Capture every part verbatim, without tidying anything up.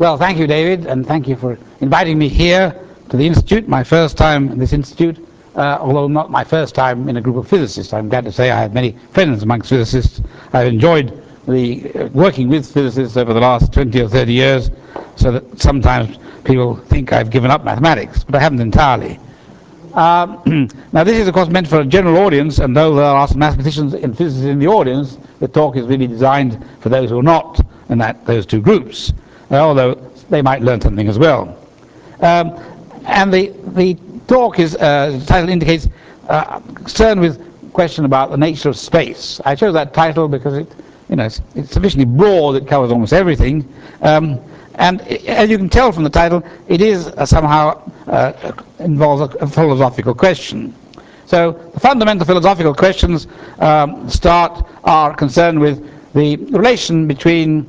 Well, thank you, David, and thank you for inviting me here to the Institute, my first time in this Institute, uh, although not my first time in a group of physicists. I'm glad to say I have many friends amongst physicists. I've enjoyed the, uh, working with physicists over the last twenty or thirty years, so that sometimes people think I've given up mathematics, but I haven't entirely. Um, now, this is, of course, meant for a general audience, and though there are some mathematicians and physicists in the audience, the talk is really designed for those who are not in that, those two groups, uh, although they might learn something as well. Um, and the, the talk is, uh, the title indicates, uh, concerned with question about the nature of space. I chose that title because it, you know, it's, it's sufficiently broad, it covers almost everything. Um, And as you can tell from the title, it is uh, somehow uh, involves a, a philosophical question. So the fundamental philosophical questions um, start are concerned with the relation between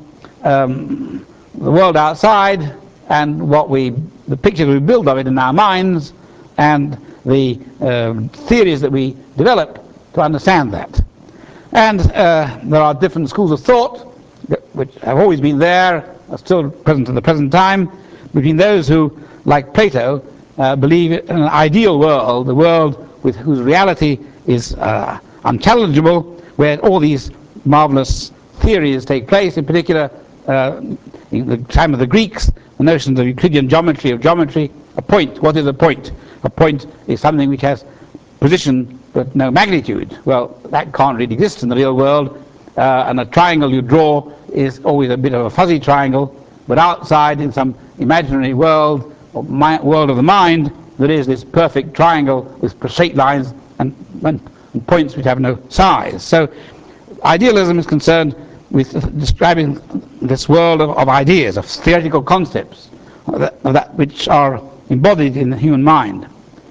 um, the world outside and what we, the picture we build of it in our minds, and the um, theories that we develop to understand that. And uh, there are different schools of thought which have always been there, are still present in the present time, between those who, like Plato, uh, believe in an ideal world, a world with whose reality is uh, unchallengeable, where all these marvelous theories take place. In particular, uh, in the time of the Greeks, the notions of Euclidean geometry, of geometry, a point. What is a point? A point is something which has position but no magnitude. Well, that can't really exist in the real world. Uh, and a triangle you draw is always a bit of a fuzzy triangle, but outside in some imaginary world, or mi world of the mind, there is this perfect triangle with straight lines and, and, and points which have no size. So idealism is concerned with describing this world of, of ideas, of theoretical concepts, of that, of that which are embodied in the human mind.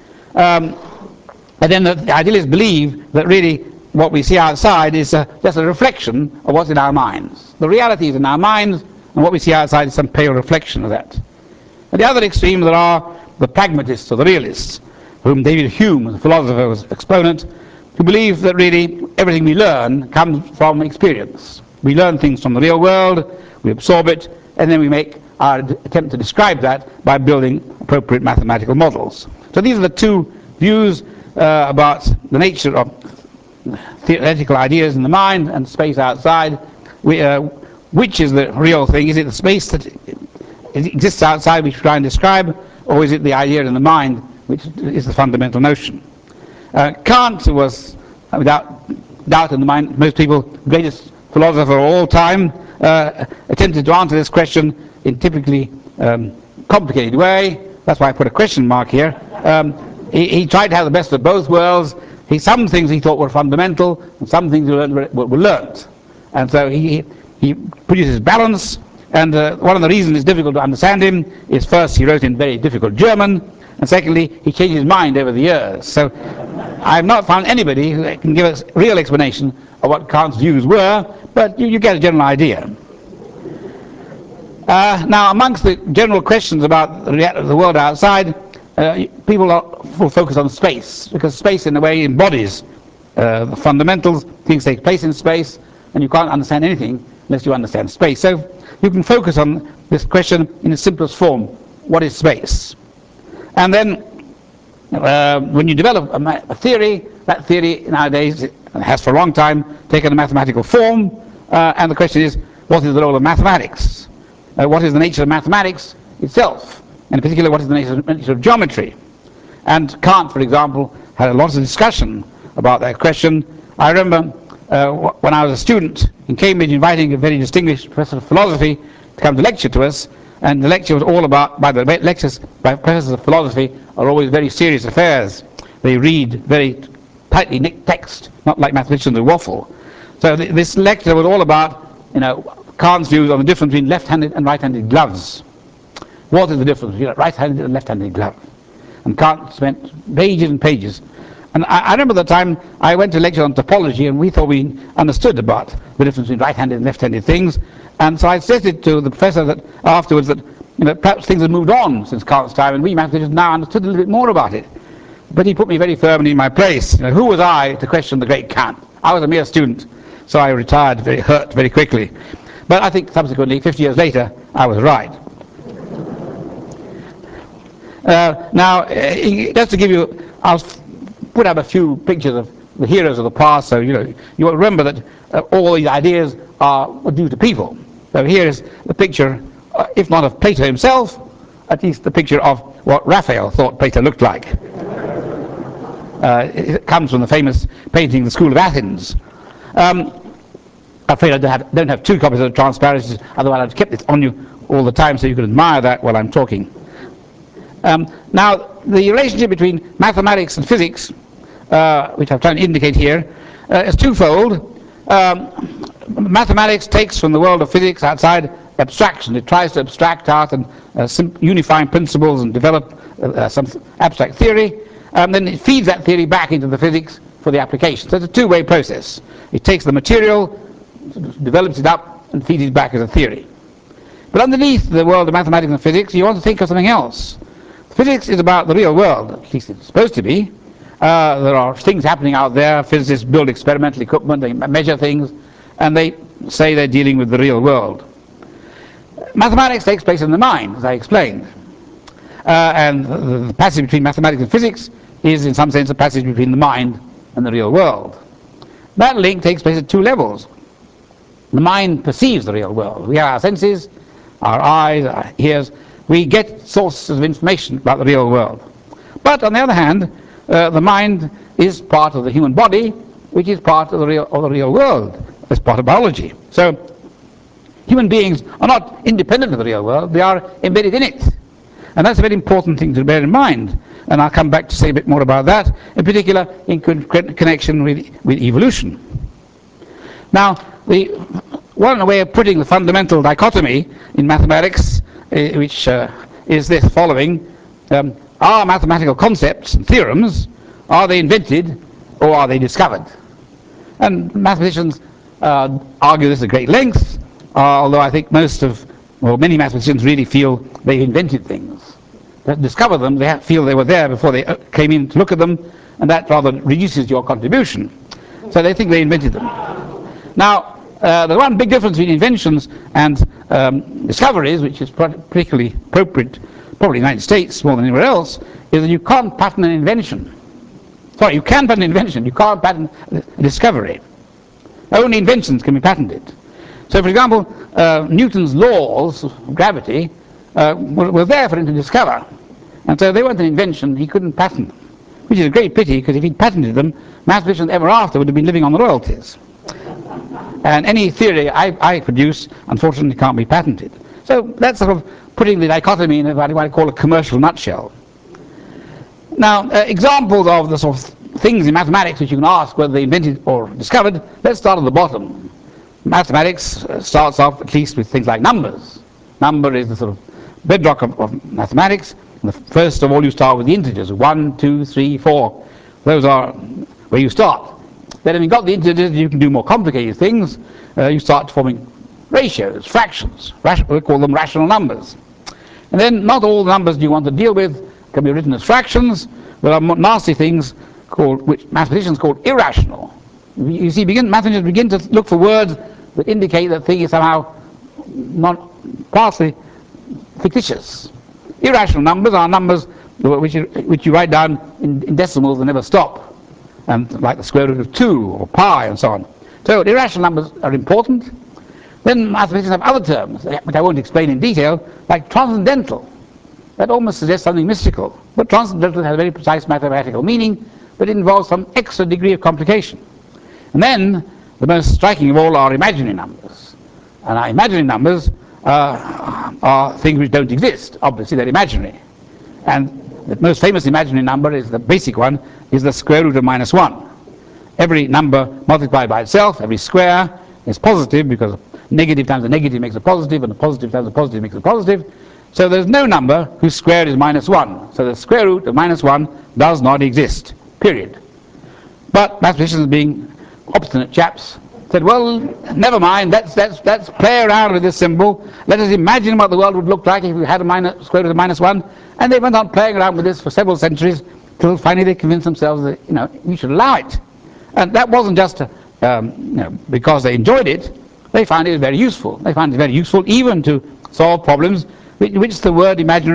Um, and then the, the idealists believe that really what we see outside is uh, just a reflection of what's in our minds. The reality is in our minds, and what we see outside is some pale reflection of that. At the other extreme, there are the pragmatists or the realists, whom David Hume, the philosopher, was exponent, who believe that really everything we learn comes from experience. We learn things from the real world, we absorb it, and then we make our attempt to describe that by building appropriate mathematical models. So these are the two views uh, about the nature of theoretical ideas in the mind and space outside. We, uh, which is the real thing? Is it the space that exists outside which we try and describe, or is it the idea in the mind which is the fundamental notion? Uh, Kant was, without doubt in the mind, most people, greatest philosopher of all time, uh, attempted to answer this question in typically um, complicated way. That's why I put a question mark here. Um, he, he tried to have the best of both worlds. He, some things he thought were fundamental, and some things were, were, were learnt. And so he, he produces balance, and uh, one of the reasons it's difficult to understand him is, first, he wrote in very difficult German, and secondly, he changed his mind over the years. So I have not found anybody who can give us real explanation of what Kant's views were, but you, you get a general idea. Uh, now, amongst the general questions about the, the world outside, Uh, people are will focus on space, because space in a way embodies uh, the fundamentals. Things take place in space, and you can't understand anything unless you understand space. So you can focus on this question in its simplest form: what is space? And then uh, when you develop a, a theory, that theory nowadays has for a long time taken a mathematical form, uh, and the question is, what is the role of mathematics? Uh, what is the nature of mathematics itself? And in particular, what is the nature, nature of geometry? And Kant, for example, had a lot of discussion about that question. I remember uh, when I was a student in Cambridge inviting a very distinguished professor of philosophy to come to lecture to us, and the lecture was all about, by the way, lectures by professors of philosophy are always very serious affairs. They read very tightly knit text, not like mathematicians who waffle. So th this lecture was all about, you know, Kant's views on the difference between left-handed and right-handed gloves. What is the difference between a right-handed and left-handed glove? And Kant spent pages and pages. And I, I remember the time I went to lecture on topology, and we thought we understood about the difference between right-handed and left-handed things. And so I suggested to the professor that afterwards that, you know, perhaps things had moved on since Kant's time, and we mathematicians now understood a little bit more about it. But he put me very firmly in my place. You know, who was I to question the great Kant? I was a mere student, so I retired very hurt very quickly. But I think subsequently, fifty years later, I was right. Uh, now, uh, just to give you, I'll put up a few pictures of the heroes of the past, so you know you will remember that uh, all these ideas are due to people. So here is the picture, uh, if not of Plato himself, at least the picture of what Raphael thought Plato looked like. Uh, it comes from the famous painting, The School of Athens. Um, I'm afraid I don't have, don't have two copies of the Transparencies, otherwise I'd kept it on you all the time so you could admire that while I'm talking. Um, now, the relationship between mathematics and physics, uh, which I've tried to indicate here, uh, is twofold. Um, mathematics takes from the world of physics outside abstraction. It tries to abstract out and uh, unifying principles and develop uh, some abstract theory, and then it feeds that theory back into the physics for the application. So it's a two-way process. It takes the material, develops it up, and feeds it back as a theory. But underneath the world of mathematics and physics, you want to think of something else. Physics is about the real world, at least it's supposed to be. Uh, there are things happening out there. Physicists build experimental equipment, they measure things, and they say they're dealing with the real world. Mathematics takes place in the mind, as I explained. Uh, and the, the passage between mathematics and physics is, in some sense, a passage between the mind and the real world. That link takes place at two levels. The mind perceives the real world. We have our senses, our eyes, our ears. We get sources of information about the real world. But on the other hand, uh, the mind is part of the human body, which is part of the real, of the real world, as part of biology. So human beings are not independent of the real world, they are embedded in it. And that's a very important thing to bear in mind. And I'll come back to say a bit more about that, in particular in con connection with, with evolution. Now, the one way of putting the fundamental dichotomy in mathematics, uh, which uh, is this following, um, are mathematical concepts and theorems, are they invented or are they discovered? And mathematicians uh, argue this at great length, uh, although I think most of, well, many mathematicians really feel they invented things. To discover them, they feel they were there before they came in to look at them, and that rather reduces your contribution. So they think they invented them. Now, uh, the one big difference between inventions and um, discoveries, which is particularly appropriate, probably in the United States more than anywhere else, is that you can't patent an invention. Sorry, you can patent an invention, you can't patent a discovery. Only inventions can be patented. So, for example, uh, Newton's laws of gravity uh, were, were there for him to discover. And so they weren't an invention, he couldn't patent them. Which is a great pity, because if he'd patented them, mathematicians ever after would have been living on the royalties. And any theory I, I produce, unfortunately, can't be patented. So that's sort of putting the dichotomy in what I call a commercial nutshell. Now, uh, examples of the sort of things in mathematics which you can ask whether they invented or discovered, let's start at the bottom. Mathematics uh, starts off at least with things like numbers. Number is the sort of bedrock of, of mathematics. And the first of all, you start with the integers, one, two, three, four. Those are where you start. Then when you've got the integers, you can do more complicated things. Uh, you start forming ratios, fractions. Ration we call them rational numbers. And then not all the numbers you want to deal with can be written as fractions. There are more nasty things called, which mathematicians call irrational. You see, begin, mathematicians begin to look for words that indicate that thing is somehow not partly fictitious. Irrational numbers are numbers which you, which you write down in, in decimals and never stop. And like the square root of two or pi and so on. So irrational numbers are important. Then mathematicians have other terms, which I won't explain in detail, like transcendental. That almost suggests something mystical. But transcendental has a very precise mathematical meaning, but it involves some extra degree of complication. And then the most striking of all are imaginary numbers. And our imaginary numbers uh, are things which don't exist. Obviously they're imaginary. And the most famous imaginary number is the basic one, is the square root of minus one. Every number multiplied by itself, every square, is positive because negative times a negative makes a positive, and a positive times a positive makes a positive. So there's no number whose square is minus one. So the square root of minus one does not exist, period. But mathematicians, being obstinate chaps, said, well, never mind, let's, let's, let's play around with this symbol. Let us imagine what the world would look like if we had a minus, square root of minus one. And they went on playing around with this for several centuries, till finally they convinced themselves that, you know, we should allow it. And that wasn't just um, you know, because they enjoyed it. They found it very useful. They found it very useful even to solve problems which, which the word imaginary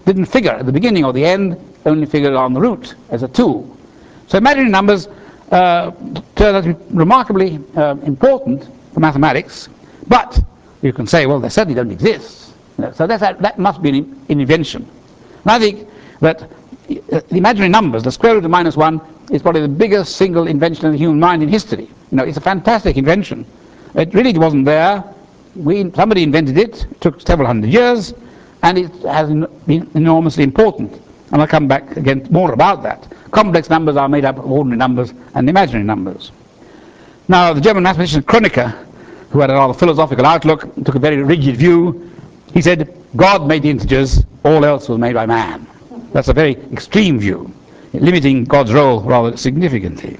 didn't figure at the beginning or the end, only figured on the route as a tool. So imaginary numbers uh, turn out to be remarkably uh, important for mathematics, but you can say, well, they certainly don't exist. You know, so that's, that must be an, an invention. And I think that the imaginary numbers, the square root of minus one, is probably the biggest single invention of the human mind in history. You know, it's a fantastic invention. It really wasn't there. We, somebody invented it. It took several hundred years, and it has been enormously important. And I'll come back again more about that. Complex numbers are made up of ordinary numbers and imaginary numbers. Now, the German mathematician Kronecker, who had a rather philosophical outlook, took a very rigid view. He said, God made the integers, all else was made by man. That's a very extreme view, limiting God's role rather significantly.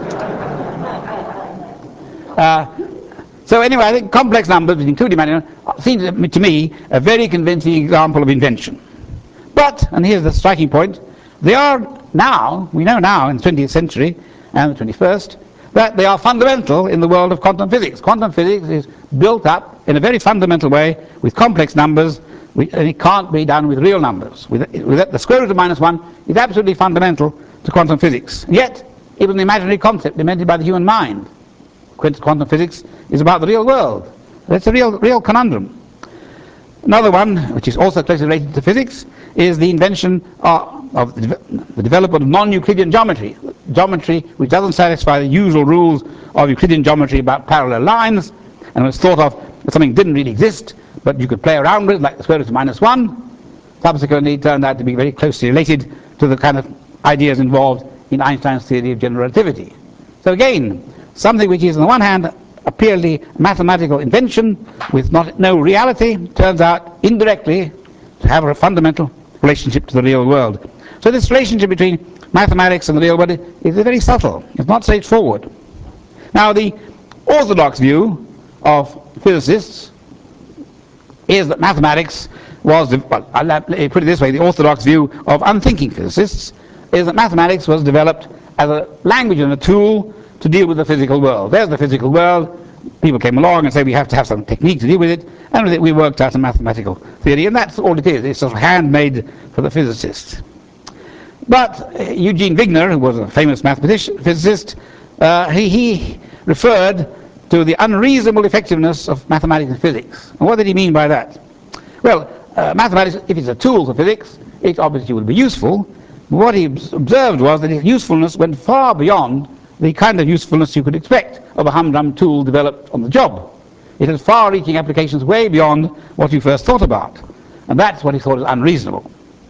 uh, so anyway, I think complex numbers, including imaginary, seem to me a very convincing example of invention. But, and here's the striking point, they are now, we know now in the twentieth century and the twenty-first, that they are fundamental in the world of quantum physics. Quantum physics is built up in a very fundamental way with complex numbers, and it can't be done with real numbers. With, with the square root of minus one is absolutely fundamental to quantum physics. And yet, it was an imaginary concept invented by the human mind. Quantum physics is about the real world. That's a real, real conundrum. Another one, which is also closely related to physics, is the invention of, of the, the development of non-Euclidean geometry. Geometry which doesn't satisfy the usual rules of Euclidean geometry about parallel lines, and was thought of as something that didn't really exist, but you could play around with, like the square root of minus one. Subsequently, it turned out to be very closely related to the kind of ideas involved in Einstein's theory of general relativity. So again, something which is on the one hand a purely mathematical invention with not, no reality, turns out indirectly to have a fundamental relationship to the real world. So this relationship between mathematics and the real world is very subtle. It's not straightforward. Now, the orthodox view of physicists is that mathematics was, well, I'll put it this way, the orthodox view of unthinking physicists is that mathematics was developed as a language and a tool to deal with the physical world. There's the physical world. People came along and said we have to have some technique to deal with it, and with it we worked out a mathematical theory, and that's all it is. It's sort of handmade for the physicists. But uh, Eugene Wigner, who was a famous mathematician, physicist, uh, he, he referred to the unreasonable effectiveness of mathematics and physics. And what did he mean by that? Well, uh, mathematics, if it's a tool for physics, it obviously will be useful. But what he observed was that its usefulness went far beyond the kind of usefulness you could expect of a humdrum tool developed on the job. It has far-reaching applications way beyond what you first thought about. And that's what he thought was unreasonable.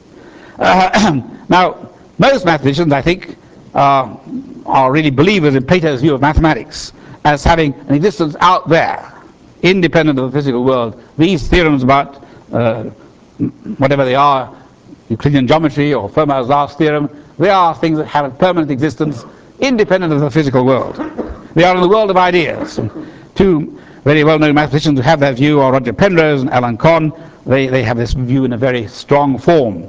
Uh, now, most mathematicians, I think, uh, are really believers in Plato's view of mathematics as having an existence out there, independent of the physical world. These theorems about uh, whatever they are, Euclidean geometry or Fermat's last theorem, they are things that have a permanent existence independent of the physical world. They are in the world of ideas. And two very well-known mathematicians who have that view are Roger Penrose and Alan Kohn. They, they have this view in a very strong form.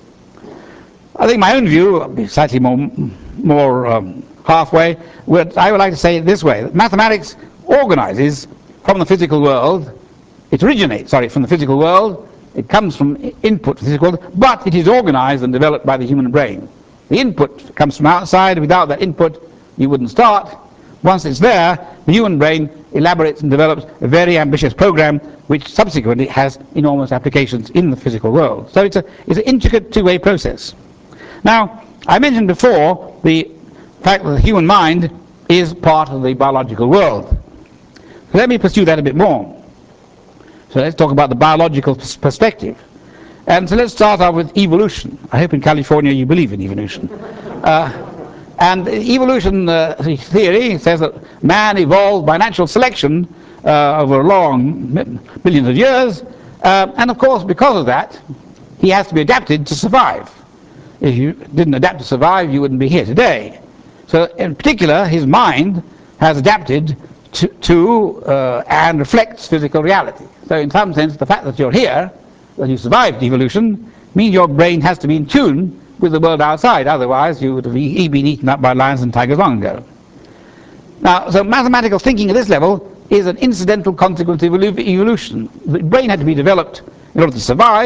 I think my own view, slightly more, more um, halfway, would, I would like to say it this way, that mathematics organizes from the physical world, it originates, sorry, from the physical world, it comes from input from the physical world, but it is organized and developed by the human brain. The input comes from outside. Without that input, you wouldn't start. Once it's there, the human brain elaborates and develops a very ambitious program which subsequently has enormous applications in the physical world. So it's, a, it's an intricate two-way process. Now, I mentioned before the fact that the human mind is part of the biological world. So let me pursue that a bit more. So let's talk about the biological perspective. And so let's start off with evolution. I hope in California you believe in evolution. Uh, and evolution uh, theory says that man evolved by natural selection uh, over long millions of years. Uh, and of course, because of that, he has to be adapted to survive. If you didn't adapt to survive, you wouldn't be here today. So in particular, his mind has adapted to, to uh, and reflects physical reality. So in some sense, the fact that you're here, that you survived evolution, means your brain has to be in tune with the world outside. Otherwise, you would have e been eaten up by lions and tigers long ago. Now, so mathematical thinking at this level is an incidental consequence of evolution. The brain had to be developed in order to survive,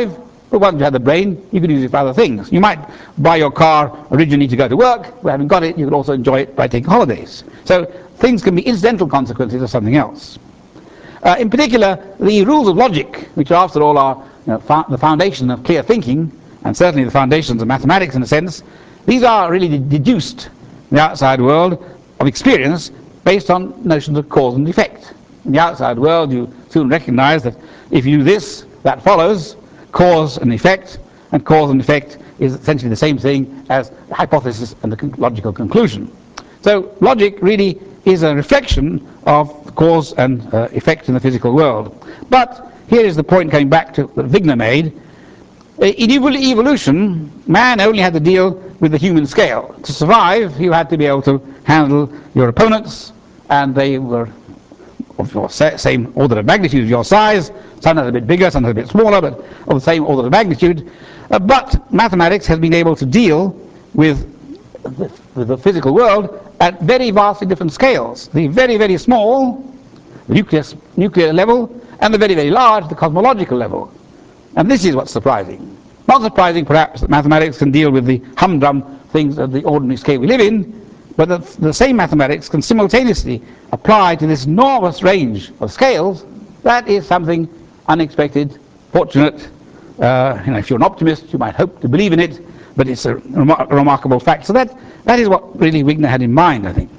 But once you have the brain, you can use it for other things. You might buy your car originally to go to work, but having got it, you can also enjoy it by taking holidays. So things can be incidental consequences of something else. Uh, in particular, the rules of logic, which after all are you know, fo the foundation of clear thinking, and certainly the foundations of mathematics in a sense, these are really deduced in the outside world of experience based on notions of cause and effect. In the outside world, you soon recognize that if you do this, that follows, cause and effect, and cause and effect is essentially the same thing as the hypothesis and the con logical conclusion. So logic really is a reflection of cause and uh, effect in the physical world. But here is the point coming back to that Wigner made. In evolution, man only had to deal with the human scale. To survive, you had to be able to handle your opponents, and they were of your same order of magnitude as your size. Some are a bit bigger, some are a bit smaller, but of the same order of magnitude. Uh, but mathematics has been able to deal with the, with the physical world at very vastly different scales. The very, very small, the nuclear, nuclear level, and the very, very large, the cosmological level. And this is what's surprising. Not surprising, perhaps, that mathematics can deal with the humdrum things of the ordinary scale we live in, but that the same mathematics can simultaneously apply to this enormous range of scales. That is something unexpected, fortunate. Uh, you know, if you're an optimist, you might hope to believe in it, but it's a remar remarkable fact. So that, that is what really Wigner had in mind, I think.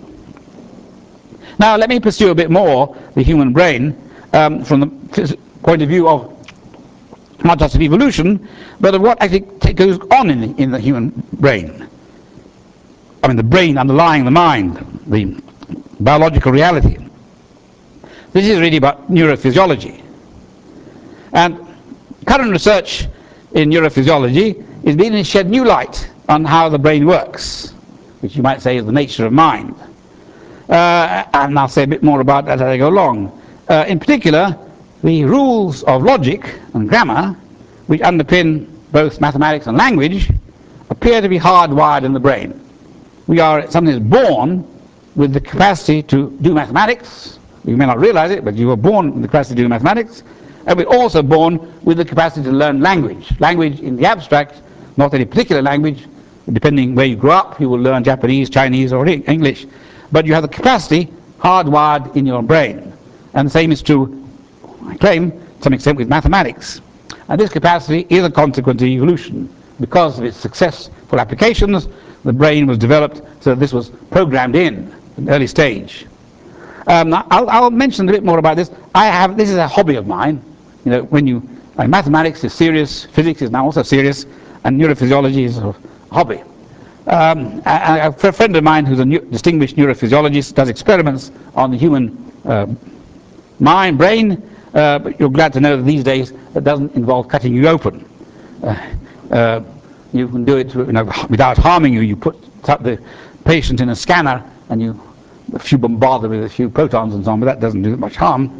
Now, let me pursue a bit more the human brain um, from the point of view of not just of evolution, but of what actually goes on in the, in the human brain. I mean, the brain underlying the mind, the biological reality. This is really about neurophysiology. And current research in neurophysiology is beginning to shed new light on how the brain works, which you might say is the nature of mind. Uh, and I'll say a bit more about that as I go along. Uh, in particular, the rules of logic and grammar, which underpin both mathematics and language, appear to be hardwired in the brain. We are something that's born with the capacity to do mathematics. You may not realize it, but you were born with the capacity to do mathematics. And we're also born with the capacity to learn language. Language in the abstract, not any particular language. Depending where you grow up, you will learn Japanese, Chinese, or English. But you have the capacity hardwired in your brain. And the same is true, I claim, to some extent with mathematics. And this capacity is a consequence of evolution. Because of its successful applications, the brain was developed so that this was programmed in an early stage. Um, I'll, I'll mention a bit more about this. I have, this is a hobby of mine. You know, when you, uh, mathematics is serious, physics is now also serious, and neurophysiology is a hobby. Um, a, a friend of mine who's a new, distinguished neurophysiologist does experiments on the human uh, mind, brain, uh, but you're glad to know that these days it doesn't involve cutting you open. Uh, uh, you can do it you know, without harming you. You put the patient in a scanner and you a few bombard them with a few protons and so on, but that doesn't do much harm.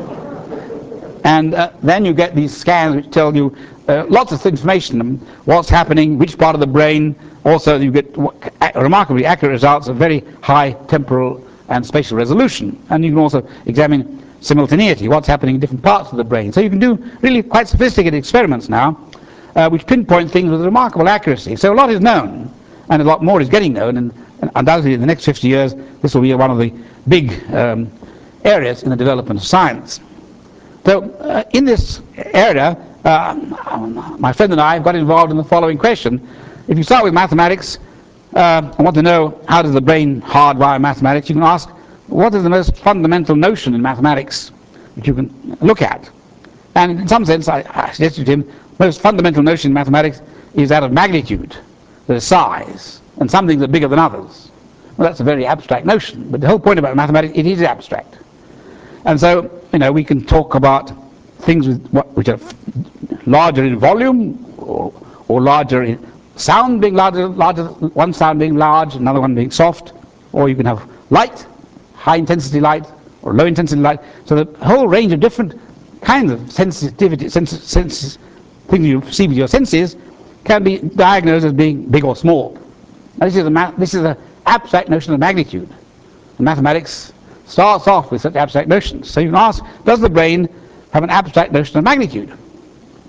And uh, then you get these scans which tell you uh, lots of information, what's happening, which part of the brain. Also you get remarkably accurate results of very high temporal and spatial resolution. And you can also examine simultaneity, what's happening in different parts of the brain. So you can do really quite sophisticated experiments now, uh, which pinpoint things with remarkable accuracy. So a lot is known, and a lot more is getting known, and, and undoubtedly in the next fifty years this will be one of the big um, areas in the development of science. So uh, in this area, uh, my friend and I have got involved in the following question. If you start with mathematics uh, and want to know how does the brain hardwire mathematics, you can ask what is the most fundamental notion in mathematics that you can look at. And in some sense, I, I suggested to him, the most fundamental notion in mathematics is that of magnitude, the size, and some things are bigger than others. Well, that's a very abstract notion, but the whole point about mathematics, it is abstract. And so, you know, we can talk about things with what, which are larger in volume, or, or larger in sound being larger, larger, one sound being large, another one being soft, or you can have light, high intensity light, or low intensity light. So the whole range of different kinds of sensitivity, sens senses, things you see with your senses, can be diagnosed as being big or small. Now, this is a ma this is an abstract notion of magnitude. And mathematics starts off with such abstract notions. So you can ask, does the brain have an abstract notion of magnitude?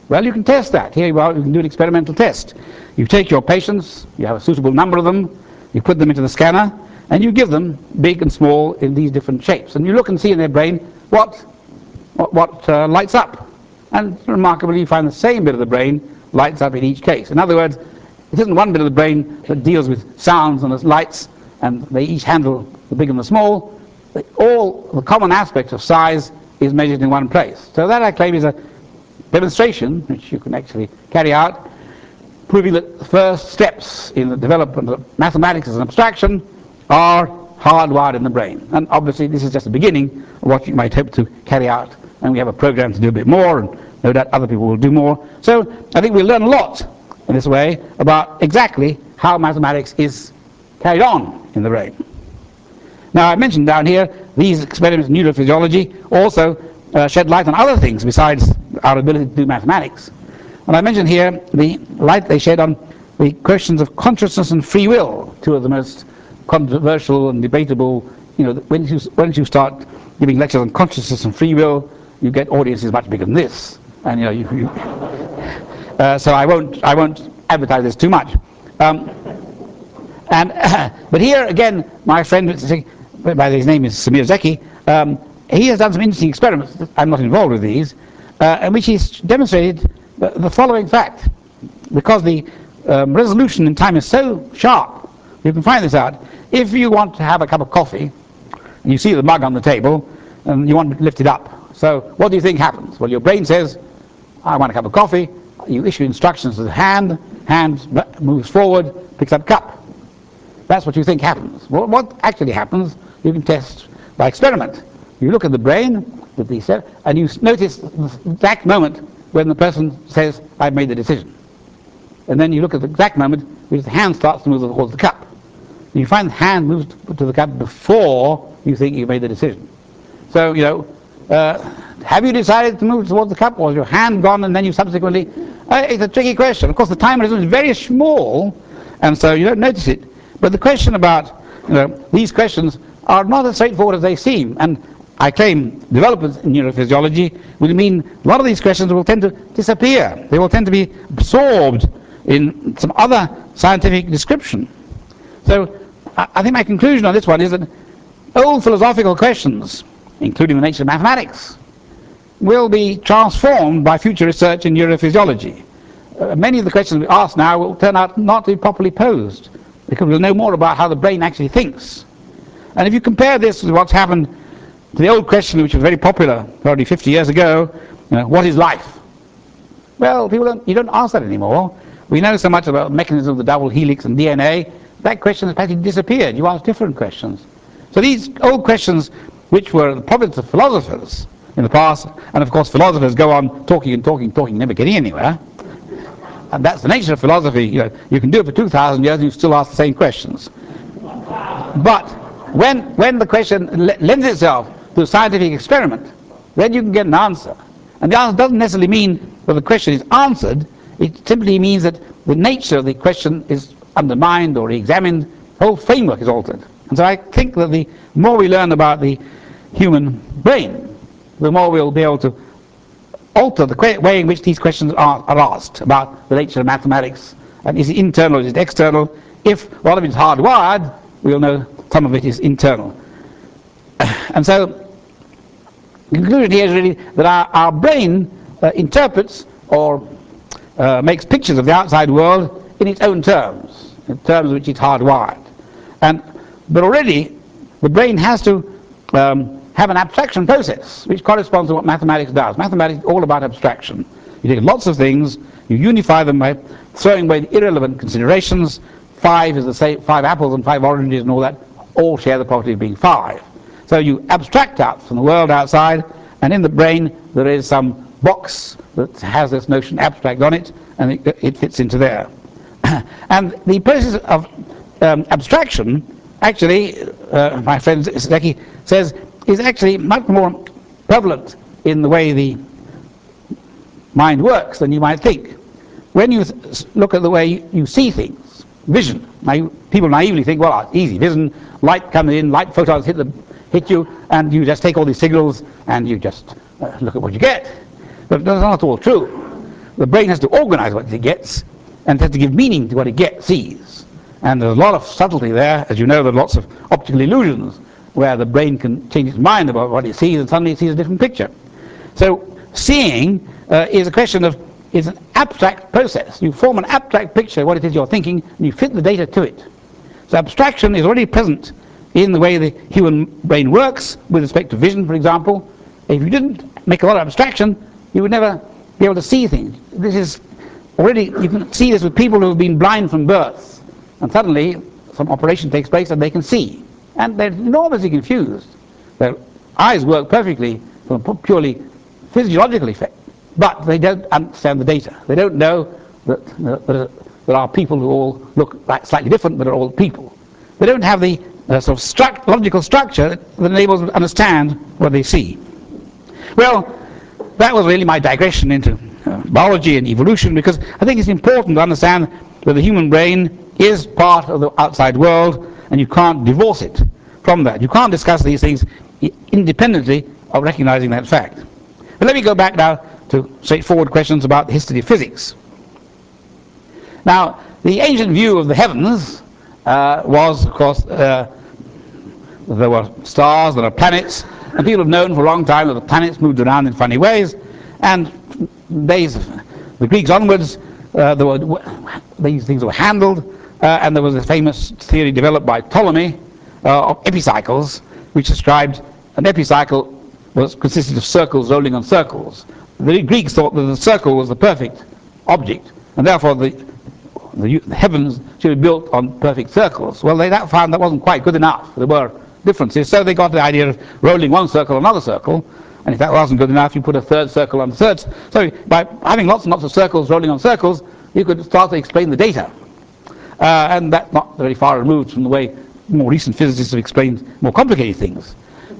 Well, you can test that. Here you are, you can do an experimental test. You take your patients, you have a suitable number of them, you put them into the scanner, and you give them big and small in these different shapes. And you look and see in their brain what, what, what uh, lights up. And remarkably, you find the same bit of the brain lights up in each case. In other words, it isn't one bit of the brain that deals with sounds and lights, and they each handle the big and the small. All the common aspects of size is measured in one place. So that, I claim, is a demonstration which you can actually carry out, proving that the first steps in the development of mathematics as an abstraction are hardwired in the brain. And obviously this is just the beginning of what you might hope to carry out, and we have a program to do a bit more, and no doubt other people will do more. So I think we'll learn a lot in this way about exactly how mathematics is carried on in the brain. Now, I mentioned down here these experiments in neurophysiology also uh, shed light on other things besides our ability to do mathematics. And I mentioned here the light they shed on the questions of consciousness and free will, two of the most controversial and debatable. You know, when you, once you start giving lectures on consciousness and free will, you get audiences much bigger than this. And you know, you, you uh, so I won't, I won't advertise this too much. Um, and uh, but here again, my friend, by his name is Samir Zeki, um, he has done some interesting experiments. I'm not involved with these, uh, in which he's demonstrated the, the following fact. Because the um, resolution in time is so sharp, you can find this out. If you want to have a cup of coffee, and you see the mug on the table, and you want to lift it up, so what do you think happens? Well, your brain says, I want a cup of coffee. You issue instructions to the hand, hand moves forward, picks up cup. That's what you think happens. Well, what actually happens, you can test by experiment. You look at the brain, with the set, and you notice the exact moment when the person says, I've made the decision. And then you look at the exact moment which the hand starts to move towards the cup. And you find the hand moves to the cup before you think you've made the decision. So, you know, uh, have you decided to move towards the cup, or has your hand gone and then you subsequently... Uh, it's a tricky question. Of course, the time horizon is very small, and so you don't notice it. But the question about, you know, these questions are not as straightforward as they seem. And I claim developments in neurophysiology will mean a lot of these questions will tend to disappear. They will tend to be absorbed in some other scientific description. So I, I think my conclusion on this one is that old philosophical questions, including the nature of mathematics, will be transformed by future research in neurophysiology. Uh, many of the questions we ask now will turn out not to be properly posed, because we'll know more about how the brain actually thinks. And if you compare this with what's happened to the old question, which was very popular probably fifty years ago, you know, what is life? Well, people don't, you don't ask that anymore. We know so much about the mechanism of the double helix and D N A, that question has practically disappeared. You ask different questions. So these old questions, which were the province of philosophers in the past, and of course philosophers go on talking and talking and talking, never getting anywhere. And that's the nature of philosophy. You know, you can do it for two thousand years and you still ask the same questions. But when, when the question lends itself to a scientific experiment, then you can get an answer. And the answer doesn't necessarily mean that the question is answered. It simply means that the nature of the question is undermined or examined. The whole framework is altered. And so I think that the more we learn about the human brain, the more we'll be able to alter the way in which these questions are, are asked about the nature of mathematics. And is it internal or is it external? If a lot of it is hardwired, we'll know some of it is internal. And so the conclusion here is really that our, our brain uh, interprets or uh, makes pictures of the outside world in its own terms, in terms which it's hardwired. And, but already the brain has to um, have an abstraction process which corresponds to what mathematics does. Mathematics is all about abstraction. You take lots of things, you unify them by throwing away the irrelevant considerations. Five is the same, five apples and five oranges and all that, all share the property of being five. So you abstract out from the world outside, and in the brain there is some box that has this notion abstract on it, and it, it fits into there. And the process of um, abstraction, actually, uh, my friend Zeki says, is actually much more prevalent in the way the mind works than you might think. When you look at the way you see things, vision, now people naively think, well, it's easy, vision, light comes in, light photons hit, the, hit you, and you just take all these signals and you just uh, look at what you get. But that's not all true. the brain has to organize what it gets, and it has to give meaning to what it gets, sees. And there's a lot of subtlety there. As you know, there are lots of optical illusions where the brain can change its mind about what it sees, and suddenly it sees a different picture. So seeing uh, is a question of, is an abstract process. You form an abstract picture of what it is you're thinking, and you fit the data to it. So abstraction is already present in the way the human brain works with respect to vision, for example. If you didn't make a lot of abstraction, you would never be able to see things. This is already, you can see this with people who have been blind from birth, and suddenly some operation takes place and they can see. And they're enormously confused. Their eyes work perfectly from a purely physiological effect, but they don't understand the data. They don't know that, that, that there are people who all look like slightly different, but are all people. They don't have the uh, sort of struct logical structure that enables them to understand what they see. Well, that was really my digression into uh, biology and evolution, because I think it's important to understand that the human brain is part of the outside world, and you can't divorce it from that. You can't discuss these things independently of recognizing that fact. But let me go back now to straightforward questions about the history of physics. Now, the ancient view of the heavens uh, was, of course, uh, there were stars, there are planets, and people have known for a long time that the planets moved around in funny ways, and days of the Greeks onwards, uh, there were, these things were handled, uh, and there was a famous theory developed by Ptolemy uh, of epicycles, which described an epicycle was consisted of circles rolling on circles. The Greeks thought that the circle was the perfect object, and therefore the, the, the heavens should be built on perfect circles. Well, they found that wasn't quite good enough. There were differences, so they got the idea of rolling one circle on another circle, and if that wasn't good enough, you put a third circle on the third. So by having lots and lots of circles rolling on circles, you could start to explain the data. Uh, and that's not very far removed from the way more recent physicists have explained more complicated things.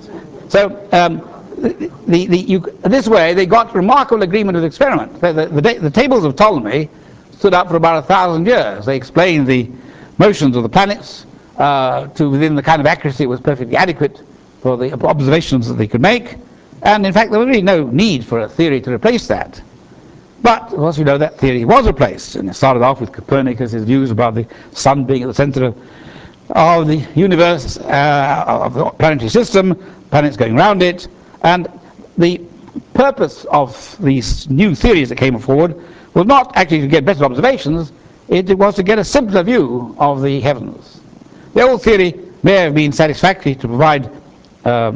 So um, the, the, the, you, this way they got remarkable agreement with experiment. The, the, the, the tables of Ptolemy stood up for about a thousand years. They explained the motions of the planets uh, to within the kind of accuracy that was perfectly adequate for the observations that they could make. And in fact, there was really no need for a theory to replace that. But, of course, you know, that theory was replaced. And it started off with Copernicus' views about the sun being at the center of, of the universe, uh, of the planetary system, planets going around it. And the purpose of these new theories that came forward was not actually to get better observations, it, it was to get a simpler view of the heavens. The old theory may have been satisfactory to provide uh,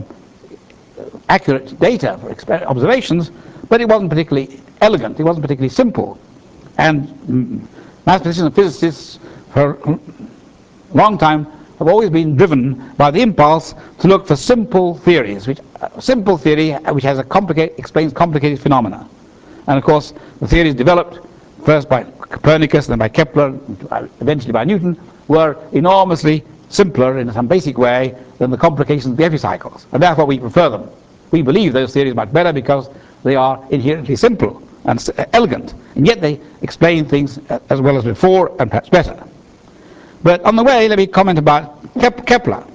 accurate data for observations, but it wasn't particularly elegant, it wasn't particularly simple. And mm, mathematicians and physicists for a long time have always been driven by the impulse to look for simple theories, which uh, simple theory which has a complicated, explains complicated phenomena. And of course, the theories developed first by Copernicus, then by Kepler, eventually by Newton, were enormously simpler in some basic way than the complications of the epicycles, and therefore we prefer them. We believe those theories much better because they are inherently simple and elegant, and yet they explain things as well as before and perhaps better. But on the way, let me comment about Kep Kepler.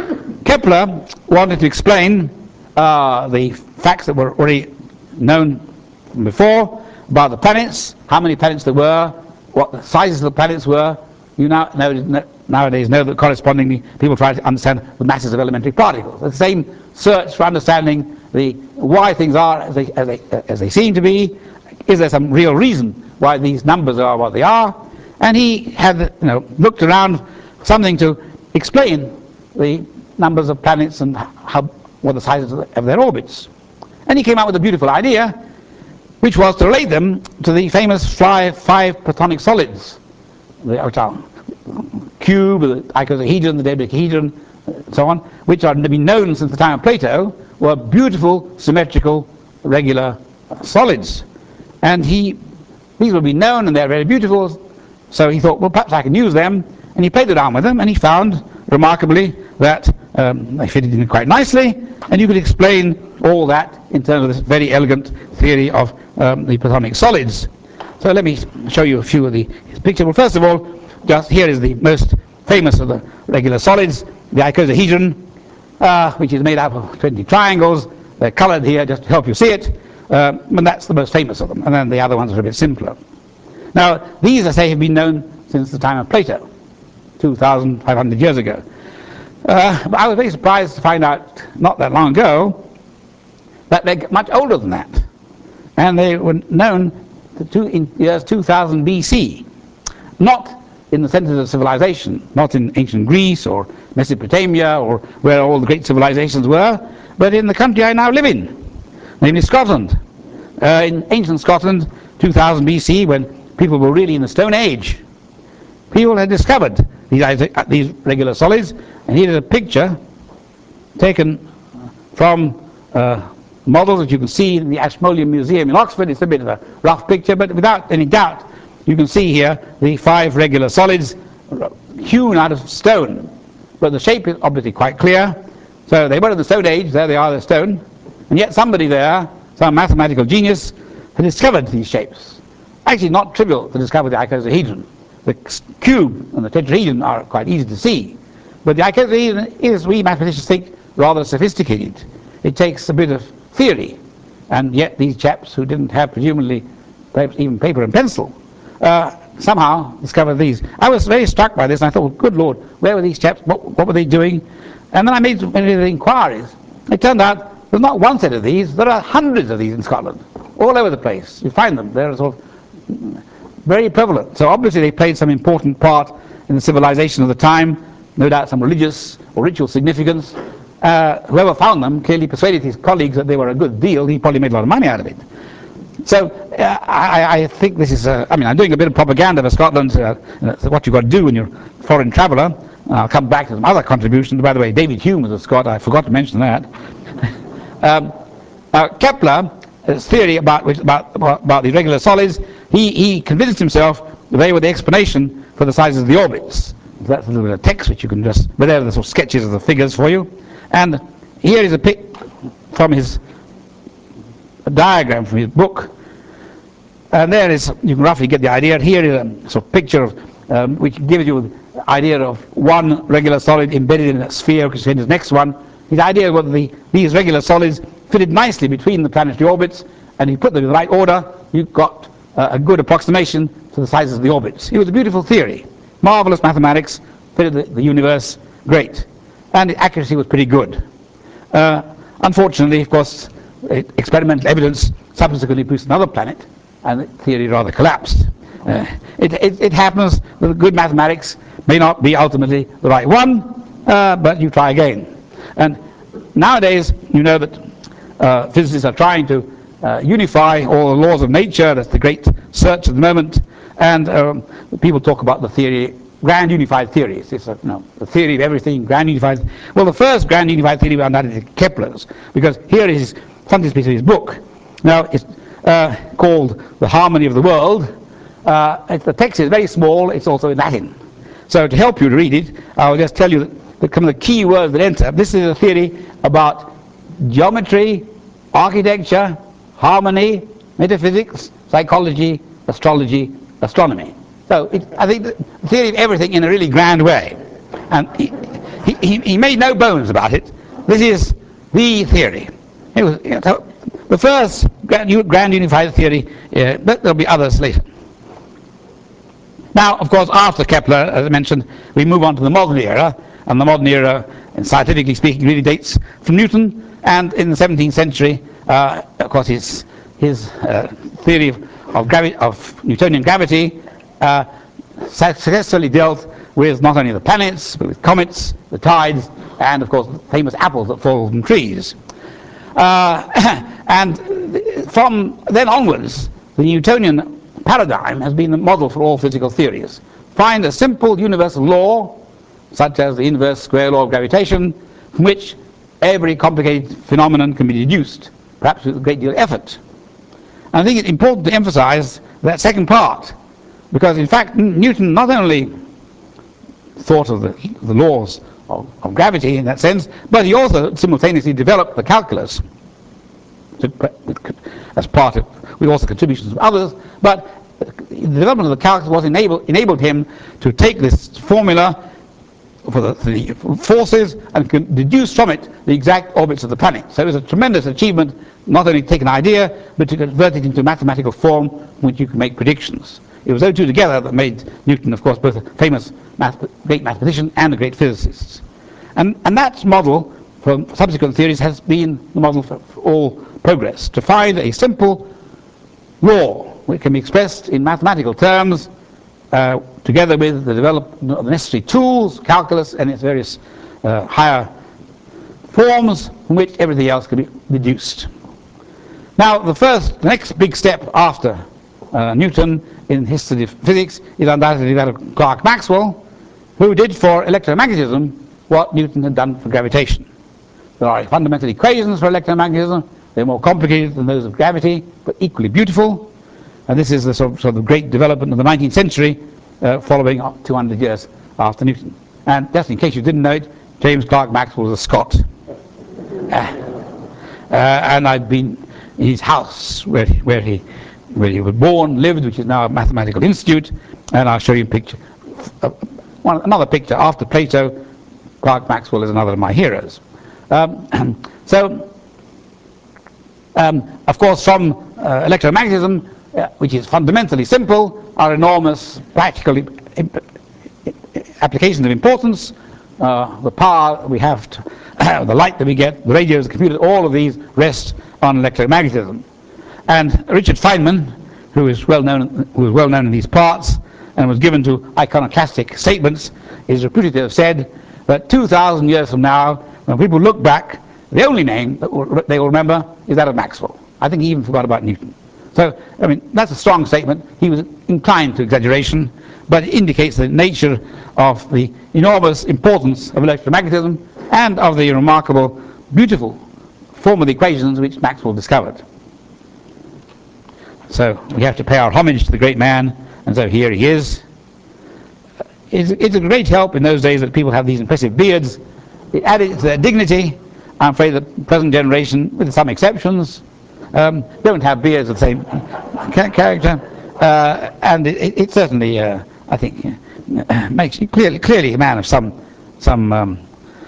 Kepler wanted to explain uh, the facts that were already known from before about the planets, how many planets there were, what the sizes of the planets were. You now know, nowadays know that correspondingly people try to understand the masses of elementary particles. The same search for understanding the why things are as they, as they, as they seem to be. Is there some real reason why these numbers are what they are? And he had, you know, looked around for something to explain the numbers of planets and how, what the sizes of their orbits. And he came out with a beautiful idea, which was to relate them to the famous five, five Platonic solids, which are cube, the icosahedron, the dodecahedron, and so on, which are been known since the time of Plato, were beautiful, symmetrical, regular solids. And he, these will be known and they're very beautiful, so he thought, well, perhaps I can use them, and he played around with them, and he found, remarkably, that um, they fitted in quite nicely, and you could explain all that in terms of this very elegant theory of um, the Platonic solids. So let me show you a few of the pictures. Well, first of all, just here is the most famous of the regular solids, the icosahedron, uh, which is made up of twenty triangles. They're colored here just to help you see it. Um, and that's the most famous of them, and then the other ones are a bit simpler. Now, these, I say, have been known since the time of Plato, two thousand five hundred years ago. Uh, but I was very surprised to find out, not that long ago, that they're much older than that. And they were known to two, in years two thousand B C, not in the centers of civilization, not in ancient Greece or Mesopotamia or where all the great civilizations were, but in the country I now live in, namely Scotland. Uh, in ancient Scotland, two thousand B C, when people were really in the Stone Age, people had discovered these, these regular solids, and here is a picture taken from uh, models that you can see in the Ashmolean Museum in Oxford. It's a bit of a rough picture, but without any doubt, you can see here the five regular solids hewn out of stone. But the shape is obviously quite clear. So they were in the Stone Age, there they are, they're stone. And yet somebody there, some mathematical genius, had discovered these shapes. Actually not trivial to discover the icosahedron. The cube and the tetrahedron are quite easy to see. But the icosahedron is, we mathematicians think, rather sophisticated. It takes a bit of theory. And yet these chaps who didn't have, presumably, perhaps even paper and pencil, uh, somehow discovered these. I was very struck by this, and I thought, well, good Lord, where were these chaps? What, what were they doing? And then I made many inquiries. It turned out there's not one set of these, there are hundreds of these in Scotland, all over the place. You find them, they're sort of very prevalent. So obviously they played some important part in the civilization of the time, no doubt some religious or ritual significance. Uh, whoever found them clearly persuaded his colleagues that they were a good deal. He probably made a lot of money out of it. So uh, I, I think this is, uh, I mean, I'm doing a bit of propaganda for Scotland, uh, what you've got to do when you're a foreign traveller. I'll come back to some other contributions. By the way, David Hume was a Scot, I forgot to mention that. um, uh, Kepler, his theory about, which, about, about, about the regular solids, he, he convinced himself that they were the explanation for the sizes of the orbits. So that's a little bit of text which you can just, but there are the sort of sketches of the figures for you. And here is a pic from his a diagram from his book. And there is, you can roughly get the idea. Here is a sort of picture of, um, which gives you the idea of one regular solid embedded in a sphere, which is in his next one. His idea was that the, these regular solids fitted nicely between the planetary orbits, and if you put them in the right order, you got uh, a good approximation to the sizes of the orbits. It was a beautiful theory. Marvelous mathematics, fitted the, the universe, great. And the accuracy was pretty good. Uh, unfortunately, of course, it, experimental evidence subsequently produced another planet, and the theory rather collapsed. Uh, it, it, it happens that good mathematics may not be ultimately the right one, uh, but you try again. And nowadays, you know that uh, physicists are trying to uh, unify all the laws of nature. That's the great search at the moment. And um, people talk about the theory, grand unified theories. It's a, you know, the theory of everything, grand unified. Well, the first grand unified theory was undoubtedly Kepler's, because here is his frontispiece of his book. Now, it's uh, called The Harmony of the World. Uh, it, the text is very small. It's also in Latin. So to help you to read it, I'll just tell you that the, some of the key words that enter. This is a theory about geometry, architecture, harmony, metaphysics, psychology, astrology, astronomy. So it, I think the theory of everything in a really grand way. And he, he, he made no bones about it. This is the theory. It was, you know, the first grand, grand unified theory, uh, but there'll be others later. Now, of course, after Kepler, as I mentioned, we move on to the modern era, and the modern era, and scientifically speaking, really dates from Newton, and in the seventeenth century, uh, of course, his, his uh, theory of, of, gravi of Newtonian gravity uh, successfully dealt with not only the planets, but with comets, the tides, and, of course, the famous apples that fall from trees. Uh, and from then onwards, the Newtonian paradigm has been the model for all physical theories. Find a simple universal law, such as the inverse square law of gravitation, from which every complicated phenomenon can be deduced, perhaps with a great deal of effort. And I think it's important to emphasize that second part, because in fact Newton not only thought of the, the laws of, of gravity in that sense, but he also simultaneously developed the calculus as part of, with also contributions of others, but the development of the calculus was enabled, enabled him to take this formula, for the, the forces and can deduce from it the exact orbits of the planet. So it was a tremendous achievement, not only to take an idea, but to convert it into mathematical form from which you can make predictions. It was those two together that made Newton, of course, both a famous math, great mathematician and a great physicist. And, and that model for subsequent theories has been the model for, for all progress, to find a simple law which can be expressed in mathematical terms, uh, together with the development of the necessary tools, calculus and its various uh, higher forms from which everything else can be deduced. Now the first, the next big step after uh, Newton in history of physics is undoubtedly that of Clerk Maxwell, who did for electromagnetism what Newton had done for gravitation. There are fundamental equations for electromagnetism. They're more complicated than those of gravity, but equally beautiful. And this is the sort of, sort of great development of the nineteenth century, uh, following up two hundred years after Newton. And just in case you didn't know it, James Clerk Maxwell was a Scot. Uh, uh, and I've been in his house where he, where he where he was born, lived, which is now a mathematical institute, and I'll show you a picture. Uh, one, another picture after Plato. Clerk Maxwell is another of my heroes. Um, so, um, of course, from uh, electromagnetism, uh, which is fundamentally simple, are enormous practical applications of importance. Uh, the power we have, to, the light that we get, the radios, the computers, all of these rest on electromagnetism. And Richard Feynman, who is well known, who is well known in these parts, and was given to iconoclastic statements, is reputed to have said that two thousand years from now, when people look back, the only name that they will remember is that of Maxwell. I think he even forgot about Newton. So, I mean, that's a strong statement. He was inclined to exaggeration, but it indicates the nature of the enormous importance of electromagnetism and of the remarkable, beautiful form of the equations which Maxwell discovered. So we have to pay our homage to the great man, and so here he is. It's, it's a great help in those days that people have these impressive beards. It added to their dignity. I'm afraid the present generation, with some exceptions, um, don't have beards of the same character, uh, and it, it certainly, uh, I think, uh, makes you clearly, clearly a man of some, some um,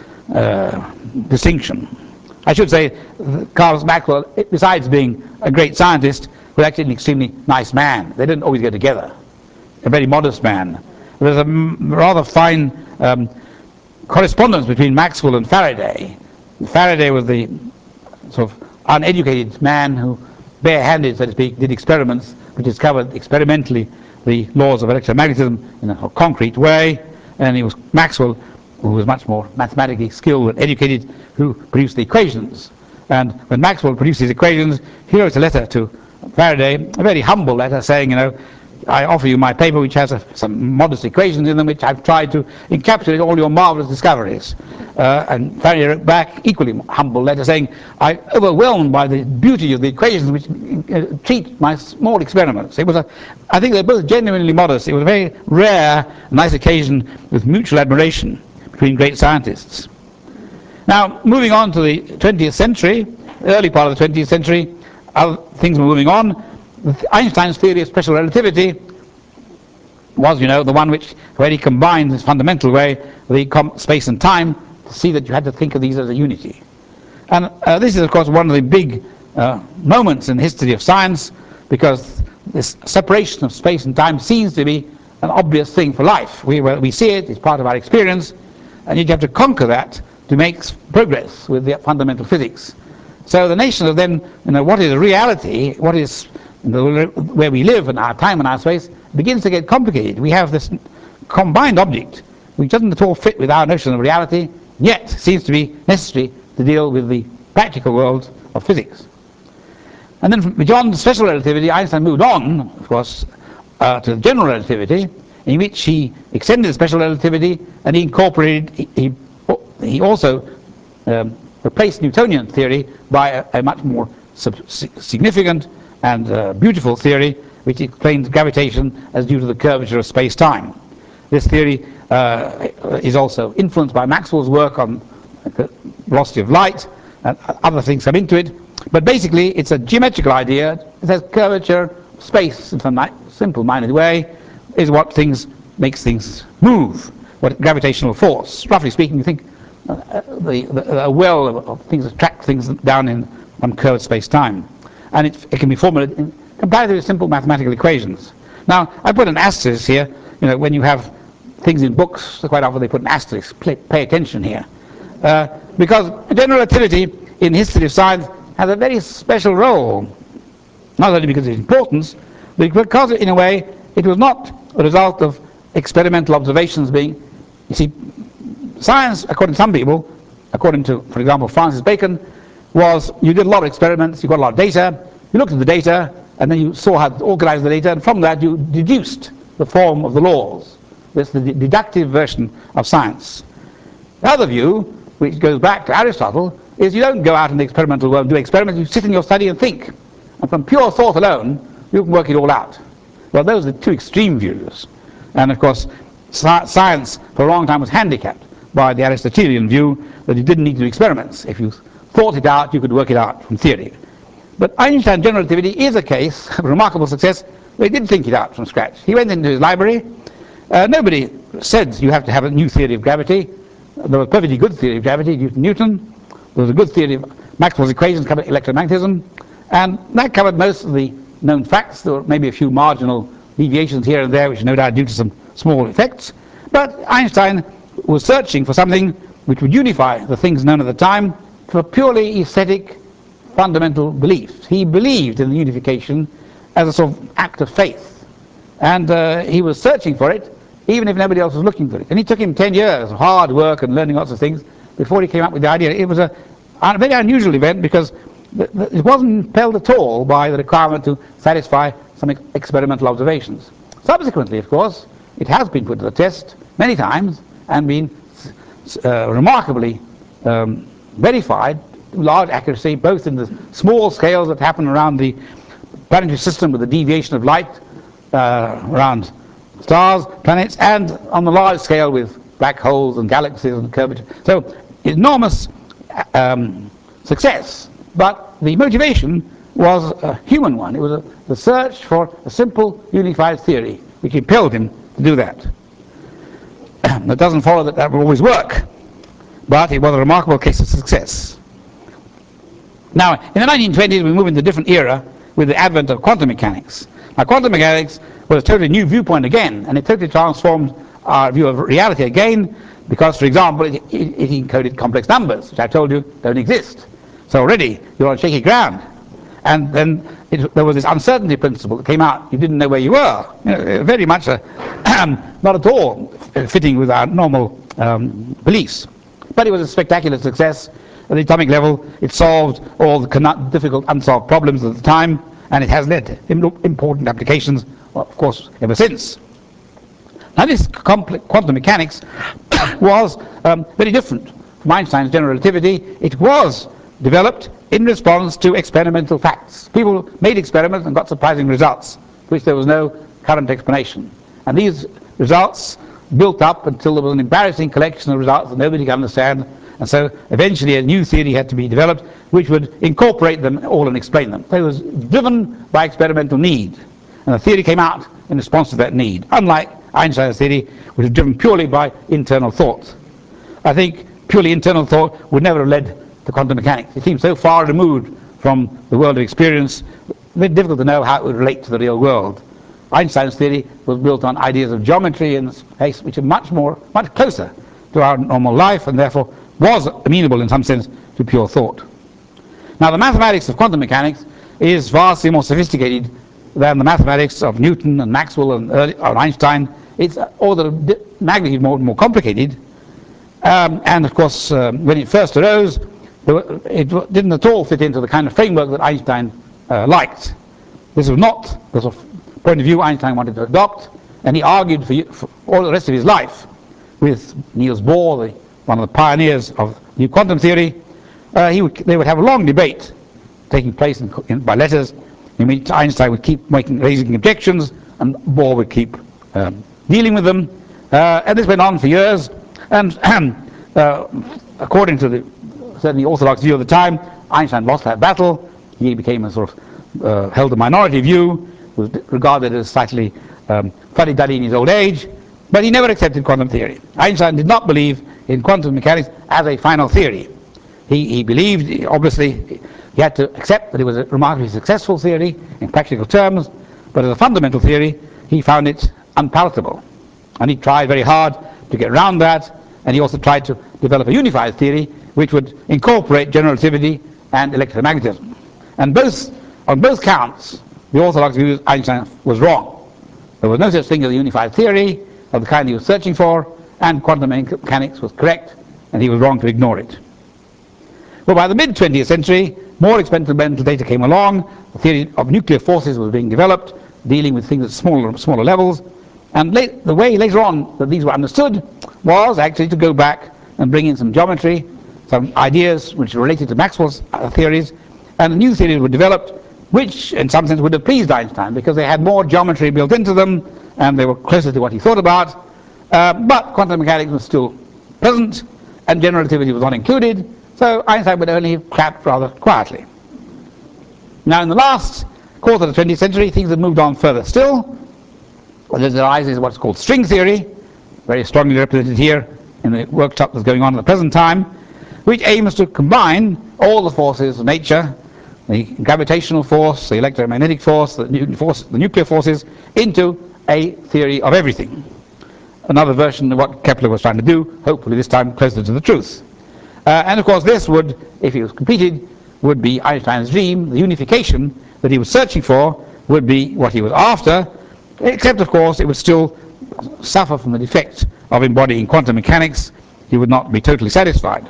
uh, distinction. I should say, Carl Maxwell, besides being a great scientist, was actually an extremely nice man. They didn't always go together. A very modest man. There was a rather fine um, correspondence between Maxwell and Faraday. Faraday was the sort of uneducated man who, barehanded, so to speak, did experiments which discovered experimentally the laws of electromagnetism in a concrete way, and it was Maxwell, who was much more mathematically skilled and educated, who produced the equations. And when Maxwell produced his equations, he wrote a letter to Faraday, a very humble letter, saying, you know, I offer you my paper which has a, some modest equations in them which I've tried to encapsulate all your marvelous discoveries. Uh, and Faraday wrote back, equally humble letter, saying, I'm overwhelmed by the beauty of the equations which uh, treat my small experiments. It was a, I think they're both genuinely modest. It was a very rare, nice occasion with mutual admiration between great scientists. Now, moving on to the twentieth century, the early part of the twentieth century, other things were moving on. Einstein's theory of special relativity was, you know, the one which really combined in this fundamental way the space and time to see that you had to think of these as a unity. And uh, this is, of course, one of the big uh, moments in the history of science, because this separation of space and time seems to be an obvious thing for life. We, we see it, it's part of our experience, and you have to conquer that to make progress with the fundamental physics. So the nations of then, you know, what is reality, what is the, where we live and our time and our space, begins to get complicated. We have this combined object which doesn't at all fit with our notion of reality, yet seems to be necessary to deal with the practical world of physics. And then from beyond special relativity, Einstein moved on, of course, uh, to general relativity, in which he extended special relativity and he incorporated, he, he, he also um, replaced Newtonian theory by a, a much more significant and uh, beautiful theory which explains gravitation as due to the curvature of space-time. This theory uh, is also influenced by Maxwell's work on the velocity of light, and other things come into it, but basically it's a geometrical idea. It says curvature, space in some simple-minded way is what things makes things move. what gravitational force. Roughly speaking, you think uh, the, the a well of, of things attract things down in one curved space-time, and it, it can be formulated in comparatively simple mathematical equations. Now, I put an asterisk here. You know, when you have things in books, quite often they put an asterisk. Pay, pay attention here, uh, because general relativity in the history of science has a very special role. Not only because of its importance, but because, in a way, it was not a result of experimental observations being, you see, science, according to some people, according to, for example, Francis Bacon, was you did a lot of experiments, you got a lot of data, you looked at the data, and then you saw how to organize the data, and from that you deduced the form of the laws. That's the deductive version of science. The other view, which goes back to Aristotle, is you don't go out in the experimental world and do experiments, you sit in your study and think. And from pure thought alone, you can work it all out. Well, those are the two extreme views. And of course, science for a long time was handicapped by the Aristotelian view that you didn't need to do experiments. If you thought it out, you could work it out from theory. But Einstein's general relativity is a case of remarkable success where he didn't think it out from scratch. He went into his library. Uh, nobody said you have to have a new theory of gravity. There was a perfectly good theory of gravity, Newton Newton. There was a good theory of Maxwell's equations covered electromagnetism. And that covered most of the known facts. There were maybe a few marginal deviations here and there, which no doubt due to some small effects. But Einstein was searching for something which would unify the things known at the time for purely aesthetic fundamental beliefs. He believed in the unification as a sort of act of faith. And uh, he was searching for it, even if nobody else was looking for it. And it took him ten years of hard work and learning lots of things before he came up with the idea. It was a, a very unusual event because it wasn't impelled at all by the requirement to satisfy some ex experimental observations. Subsequently, of course, it has been put to the test many times and been uh, remarkably um, verified with large accuracy, both in the small scales that happen around the planetary system with the deviation of light uh, around stars, planets, and on the large scale with black holes and galaxies and curvature. So enormous um, success. But the motivation was a human one. It was a, the search for a simple, unified theory, which impelled him to do that. That doesn't follow that that will always work, but it was a remarkable case of success. Now, in the nineteen twenties, we move into a different era with the advent of quantum mechanics. Now, quantum mechanics was a totally new viewpoint again, and it totally transformed our view of reality again, because, for example, it, it, it encoded complex numbers, which I told you don't exist. So already you're on shaky ground. And then it, there was this uncertainty principle that came out. You didn't know where you were. You know, very much a, not at all fitting with our normal um, beliefs. But it was a spectacular success. At the atomic level, it solved all the difficult unsolved problems at the time, and it has led to important applications, well, of course, ever since. Now, this quantum mechanics was um, very different from Einstein's general relativity. It was developed in response to experimental facts. People made experiments and got surprising results, for which there was no current explanation. And these results built up until there was an embarrassing collection of results that nobody could understand. And so eventually a new theory had to be developed which would incorporate them all and explain them. So it was driven by experimental need. And the theory came out in response to that need, unlike Einstein's theory, which was driven purely by internal thought. I think purely internal thought would never have led to quantum mechanics. It seems so far removed from the world of experience, very difficult to know how it would relate to the real world. Einstein's theory was built on ideas of geometry and space, which are much more, much closer to our normal life, and therefore was amenable in some sense to pure thought. Now, the mathematics of quantum mechanics is vastly more sophisticated than the mathematics of Newton and Maxwell and, early, or Einstein. It's order of magnitude more, more complicated. Um, and of course, um, when it first arose, it didn't at all fit into the kind of framework that Einstein uh, liked. This was not the sort of point of view Einstein wanted to adopt, and he argued for, for all the rest of his life with Niels Bohr, the, one of the pioneers of new quantum theory. Uh, he would, they would have a long debate taking place in, in, by letters, in which Einstein would keep making, raising objections, and Bohr would keep um, dealing with them. Uh, and this went on for years, and uh, according to the certainly orthodox view of the time, Einstein lost that battle. He became a sort of, uh, held a minority view, was regarded as slightly um, fuddy-duddy in his old age, But he never accepted quantum theory. Einstein did not believe in quantum mechanics as a final theory. He, he believed, obviously, he had to accept that it was a remarkably successful theory in practical terms, but as a fundamental theory, he found it unpalatable. And he tried very hard to get around that, and he also tried to develop a unified theory which would incorporate general relativity and electromagnetism. And both, on both counts, the orthodox view of Einstein was wrong. There was no such thing as a unified theory of the kind he was searching for, and quantum mechanics was correct, and he was wrong to ignore it. Well, by the mid twentieth century, more experimental data came along. The theory of nuclear forces was being developed, dealing with things at smaller, smaller levels. And late, the way later on that these were understood was actually to go back and bring in some geometry, some ideas which are related to Maxwell's theories, and new theories were developed, which in some sense would have pleased Einstein because they had more geometry built into them and they were closer to what he thought about. Uh, but quantum mechanics was still present and general relativity was not included, so Einstein would only have clapped rather quietly. Now in the last quarter of the twentieth century, things have moved on further still. Well, there arises what's called string theory, very strongly represented here in the workshop that's going on at the present time, which aims to combine all the forces of nature, the gravitational force, the electromagnetic force, the, nu force, the nuclear forces, into a theory of everything. Another version of what Kepler was trying to do, hopefully this time closer to the truth. Uh, and of course this would, if it was completed, would be Einstein's dream. The unification that he was searching for would be what he was after, except of course it would still suffer from the defect of embodying quantum mechanics. He would not be totally satisfied.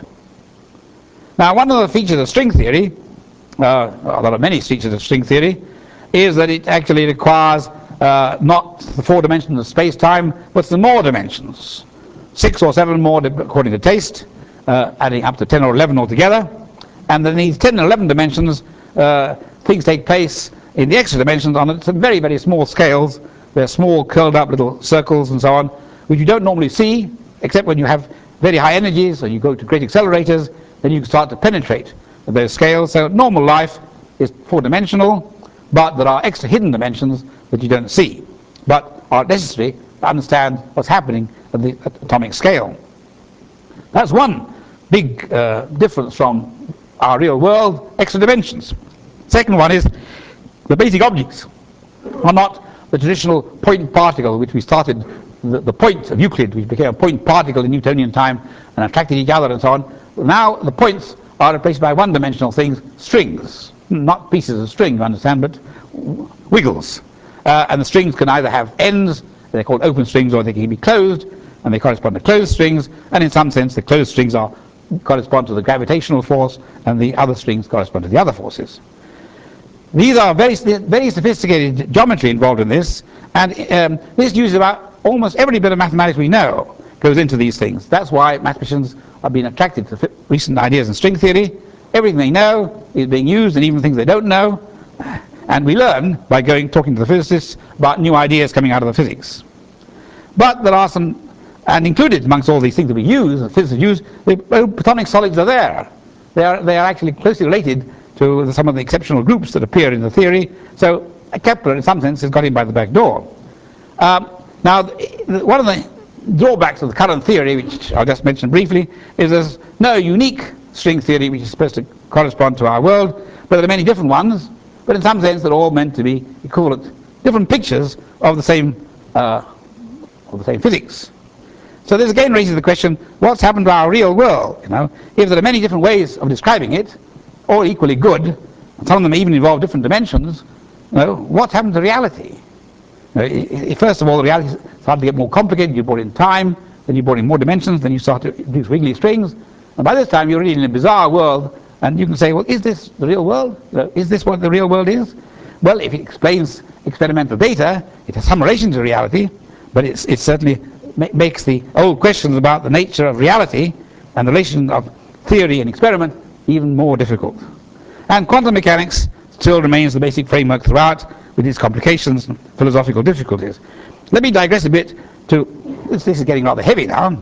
Now one of the features of string theory, uh, well, there are many features of string theory, is that it actually requires uh, not the four dimensions of space-time, but some more dimensions. Six or seven more according to taste, uh, adding up to ten or eleven altogether. And then these ten and eleven dimensions, uh, things take place in the extra dimensions on some very, very small scales. They're small, curled up little circles and so on, which you don't normally see, except when you have very high energies or you go to great accelerators, then you can start to penetrate those scales. So normal life is four-dimensional, but there are extra hidden dimensions that you don't see, but are necessary to understand what's happening at the atomic scale. That's one big uh, difference from our real world, extra dimensions. Second one is the basic objects are not the traditional point particle which we started, the, the point of Euclid, which became a point particle in Newtonian time and attracted each other and so on. Now the points are replaced by one-dimensional things, strings, not pieces of string, you understand, but wiggles. Uh, and the strings can either have ends, they're called open strings, or they can be closed, and they correspond to closed strings, and in some sense the closed strings are correspond to the gravitational force, and the other strings correspond to the other forces. These are very, very sophisticated geometry involved in this, and um, this uses about almost every bit of mathematics we know goes into these things. That's why mathematicians are being attracted to recent ideas in string theory. Everything they know is being used, and even things they don't know. And we learn by going talking to the physicists about new ideas coming out of the physics. But there are some, and included amongst all these things that we use, that physicists use, the platonic solids are there. They are, they are actually closely related to some of the exceptional groups that appear in the theory. So Kepler, in some sense, has got in by the back door. Um, now, one of the drawbacks of the current theory, which I'll just mention briefly, is there's no unique string theory which is supposed to correspond to our world, but there are many different ones, but in some sense they're all meant to be equivalent, different pictures of the same, uh, of the same physics. So this again raises the question, what's happened to our real world? You know, if there are many different ways of describing it, all equally good, some of them even involve different dimensions, you know, what's happened to reality? You know, first of all, the reality started to get more complicated. You brought in time, then you brought in more dimensions, then you start to introduce wiggly strings, and by this time you're really in a bizarre world, and you can say, well, is this the real world? You know, is this what the real world is? Well, if it explains experimental data, it has some relation to reality, but it's, it certainly ma makes the old questions about the nature of reality and the relation of theory and experiment even more difficult. And quantum mechanics still remains the basic framework throughout, with its complications and philosophical difficulties. Let me digress a bit to, this, this is getting rather heavy now,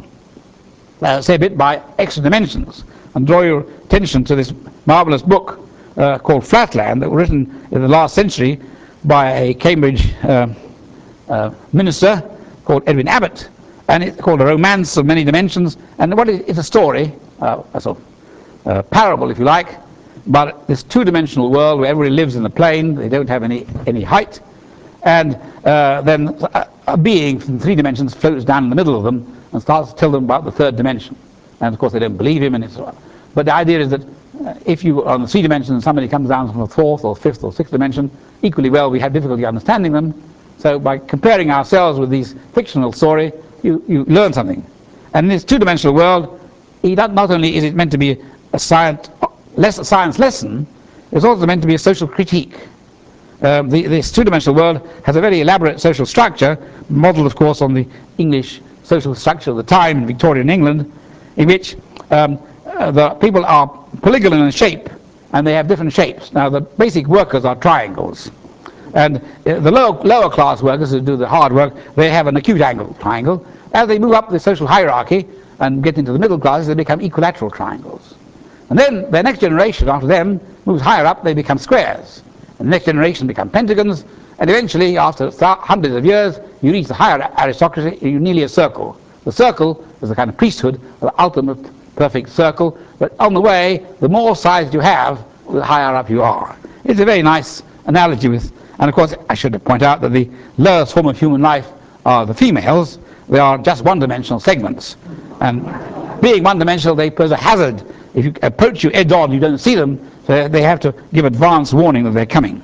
uh, say a bit by extra dimensions, and draw your attention to this marvellous book uh, called Flatland, that was written in the last century by a Cambridge uh, uh, minister called Edwin Abbott, and it's called A Romance of Many Dimensions. And what is it's a story, uh, a sort of uh, parable, if you like, but this two-dimensional world where everybody lives in the plane, they don't have any any height, and uh, then a, a being from three dimensions floats down in the middle of them and starts to tell them about the third dimension. And of course they don't believe him, and it's but the idea is that uh, if you are on the three dimensions and somebody comes down from the fourth or fifth or sixth dimension, equally well we have difficulty understanding them. So by comparing ourselves with these fictional story, you, you learn something. And in this two-dimensional world, not only is it meant to be a science, less a science lesson, it's also meant to be a social critique. Um, the, this two-dimensional world has a very elaborate social structure, modelled of course on the English social structure of the time in Victorian England, in which um, uh, the people are polygonal in shape, and they have different shapes. Now the basic workers are triangles, and uh, the lower, lower class workers who do the hard work, they have an acute angle triangle. As they move up the social hierarchy and get into the middle classes, they become equilateral triangles. And then the next generation after them moves higher up, they become squares. And the next generation become pentagons, and eventually, after hundreds of years, you reach the higher aristocracy, you're nearly a circle. The circle is the kind of priesthood, the ultimate perfect circle, but on the way, the more size you have, the higher up you are. It's a very nice analogy with, and of course, I should point out that the lowest form of human life are the females. They are just one-dimensional segments. And being one-dimensional, they pose a hazard. If you approach you head-on, you don't see them, so they have to give advance warning that they're coming.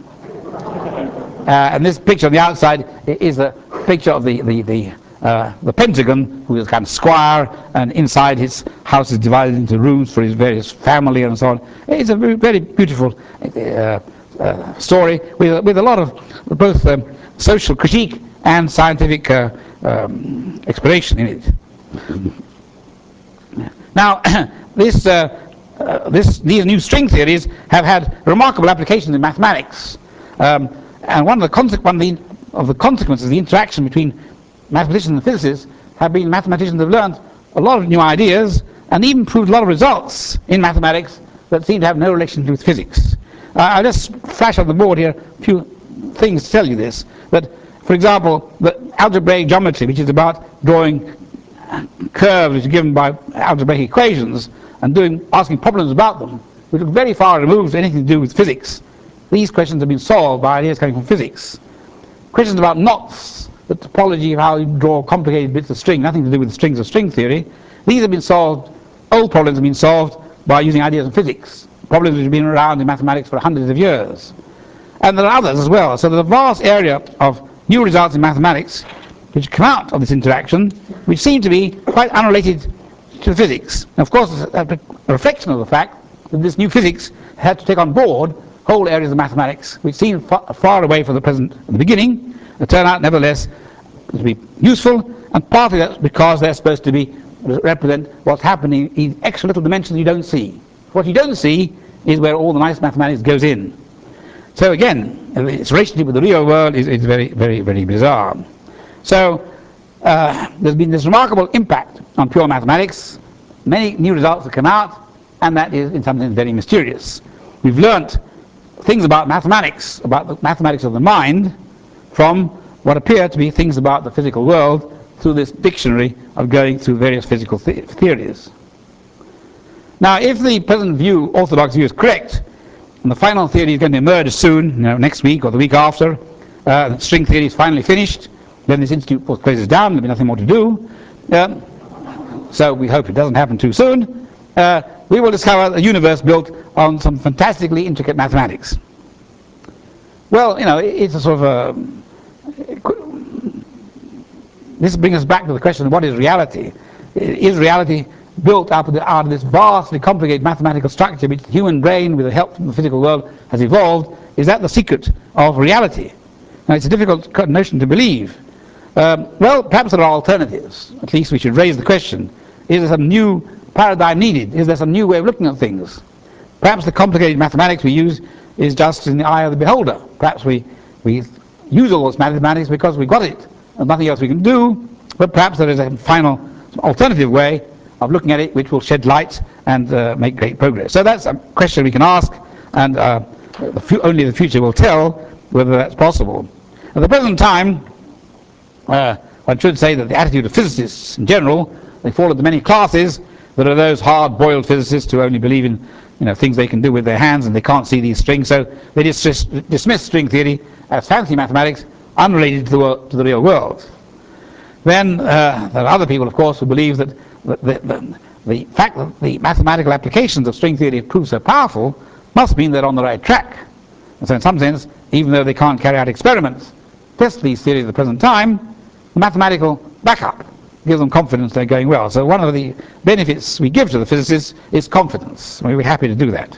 Uh, and this picture on the outside is a picture of the, the, the, uh, the Pentagon, who is a kind of squire, and inside his house is divided into rooms for his various family and so on. It's a very, very beautiful uh, uh, story with, with a lot of both um, social critique and scientific uh, um, exploration in it. Now, this, uh, uh, this, these new string theories have had remarkable applications in mathematics. Um, and one of the, conse one of the, of the consequences of the interaction between mathematicians and physicists have been mathematicians have learned a lot of new ideas and even proved a lot of results in mathematics that seem to have no relation with physics. Uh, I'll just flash on the board here a few things to tell you this. That, for example, the algebraic geometry, which is about drawing curves which are given by algebraic equations and doing asking problems about them, which look very far removed from anything to do with physics. These questions have been solved by ideas coming from physics. Questions about knots, the topology of how you draw complicated bits of string, nothing to do with the strings of string theory. These have been solved, old problems have been solved by using ideas of physics, problems which have been around in mathematics for hundreds of years. And there are others as well. So there's a vast area of new results in mathematics which come out of this interaction, which seem to be quite unrelated to physics. And of course, it's a reflection of the fact that this new physics had to take on board whole areas of mathematics which seem far, far away from the present at the beginning, and turn out nevertheless to be useful, and partly that's because they're supposed to be represent what's happening in extra little dimensions you don't see. What you don't see is where all the nice mathematics goes in. So again, its relationship with the real world is, is very, very, very bizarre. So uh, there's been this remarkable impact on pure mathematics, many new results have come out, and that is in some sense very mysterious. We've learnt things about mathematics, about the mathematics of the mind, from what appear to be things about the physical world through this dictionary of going through various physical th theories. Now, if the present view, orthodox view, is correct, and the final theory is going to emerge soon, you know, next week or the week after, uh, the string theory is finally finished, then this institute of course closes down, there'll be nothing more to do. Uh, so we hope it doesn't happen too soon. Uh, we will discover a universe built on some fantastically intricate mathematics. Well, you know, it's a sort of a... This brings us back to the question of what is reality? Is reality built up out of this vastly complicated mathematical structure which the human brain, with the help from the physical world, has evolved? Is that the secret of reality? Now, it's a difficult notion to believe. Um, well, perhaps there are alternatives. At least we should raise the question. Is there some new paradigm needed? Is there some new way of looking at things? Perhaps the complicated mathematics we use is just in the eye of the beholder. Perhaps we, we use all those mathematics because we got it and nothing else we can do, but perhaps there is a final alternative way of looking at it which will shed light and uh, make great progress. So that's a question we can ask, and uh, the only the future will tell whether that's possible. At the present time, uh, one should say that the attitude of physicists in general, they fall into many classes. There are those hard-boiled physicists who only believe in you know, things they can do with their hands and they can't see these strings, so they dismiss, dismiss string theory as fancy mathematics unrelated to the, world, to the real world. Then uh, there are other people, of course, who believe that the, the, the, the fact that the mathematical applications of string theory prove so powerful must mean they're on the right track. And so in some sense, even though they can't carry out experiments, test these theories at the present time, the mathematical backup gives them confidence they're going well. So one of the benefits we give to the physicists is confidence. We're happy to do that.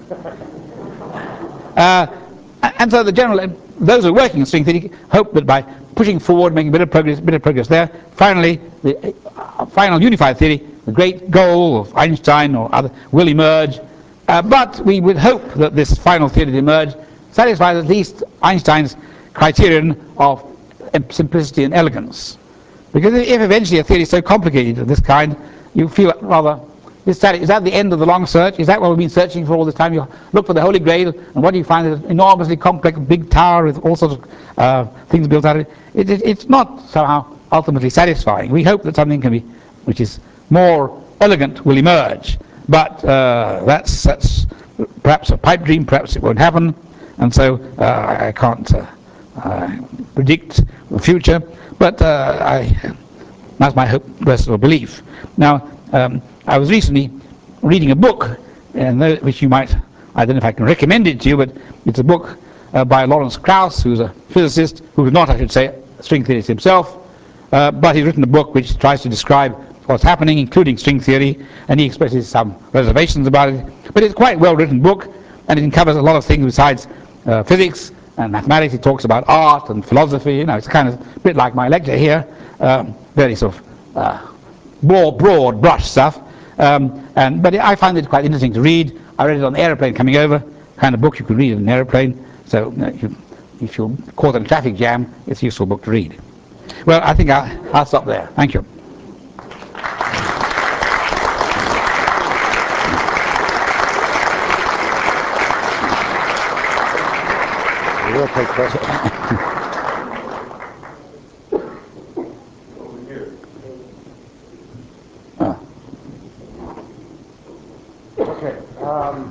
Uh, and so the general, those who are working in string theory hope that by pushing forward, making a bit of progress, bit of progress there, finally, the uh, final unified theory, the great goal of Einstein or other, will emerge. Uh, but we would hope that this final theory to emerge satisfies at least Einstein's criterion of simplicity and elegance. Because if eventually a theory is so complicated of this kind, you feel rather, is that, is that the end of the long search? Is that what we've been searching for all this time? You look for the Holy Grail, and what do you find? An enormously complex big tower with all sorts of uh, things built out of it. It, it. It's not somehow ultimately satisfying. We hope that something can be, which is more elegant, will emerge. But uh, that's, that's perhaps a pipe dream, perhaps it won't happen, and so uh, I can't uh, uh, predict the future. But uh, I, that's my hope, personal belief. Now, um, I was recently reading a book, and th which you might, I don't know if I can recommend it to you, but it's a book uh, by Lawrence Krauss, who's a physicist, who's not, I should say, a string theorist himself, uh, but he's written a book which tries to describe what's happening, including string theory, and he expresses some reservations about it. But it's quite a well-written book, and it covers a lot of things besides uh, physics and mathematics. It talks about art and philosophy. You know, it's kind of a bit like my lecture here, um, very sort of uh, more broad brush stuff. Um, and but I find it quite interesting to read. I read it on the aeroplane coming over, kind of book you could read in an aeroplane. So you know, if, you, if you're caught in a traffic jam, it's a useful book to read. Well, I think I'll, I'll stop there. Thank you. We'll take questions. Oh. Okay. Um,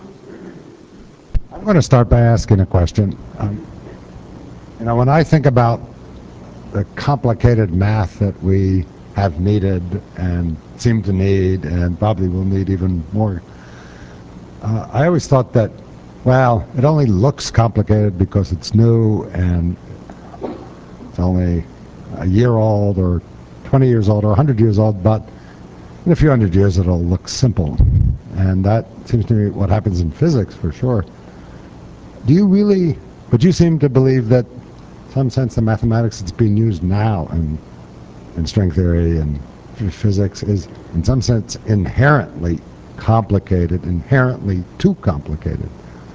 I'm going to start by asking a question. Um, you know, when I think about the complicated math that we have needed and seem to need and probably will need even more, uh, I always thought that, well, it only looks complicated because it's new and it's only a year old or twenty years old or one hundred years old, but in a few hundred years it'll look simple. And that seems to me what happens in physics for sure. Do you really, but you seem to believe that in some sense the mathematics that's being used now in, in string theory and physics is in some sense inherently complicated, inherently too complicated.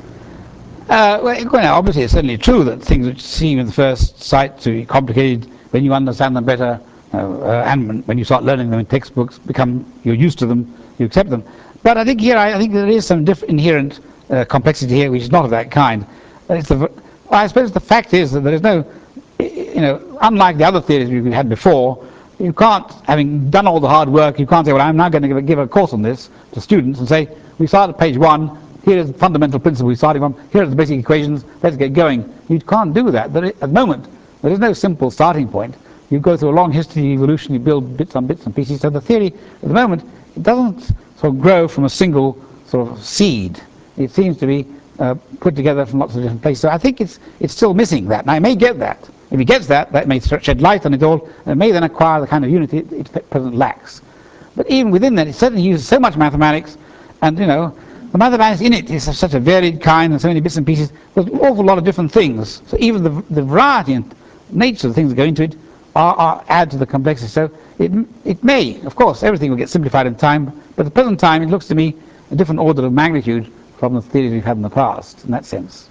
Uh, well, well, obviously it's certainly true that things which seem at the first sight to be complicated, when you understand them better, uh, uh, and when you start learning them in textbooks, become, you're used to them, you accept them. But I think here, I, I think there is some diff inherent uh, complexity here, which is not of that kind. Uh, it's the, well, I suppose the fact is that there is no, you know, unlike the other theories we've had before, you can't, having done all the hard work, you can't say, well, I'm now going to give a, give a course on this to students and say, we start at page one, here is the fundamental principle we started from, here are the basic equations, let's get going. You can't do that. There is, at the moment, there is no simple starting point. You go through a long history of evolution, you build bits on bits and pieces. So the theory, at the moment, it doesn't sort of grow from a single sort of seed. It seems to be uh, put together from lots of different places. So I think it's, it's still missing that. Now, it may get that. If it gets that, that may shed light on it all, and it may then acquire the kind of unity it, it at present lacks. But even within that, it certainly uses so much mathematics, and, you know, the mathematics in it is of such a varied kind and so many bits and pieces. There's an awful lot of different things. So even the, the variety and nature of the things that go into it are, are add to the complexity. So it, it may, of course, everything will get simplified in time, but at the present time it looks to me a different order of magnitude from the theories we've had in the past, in that sense.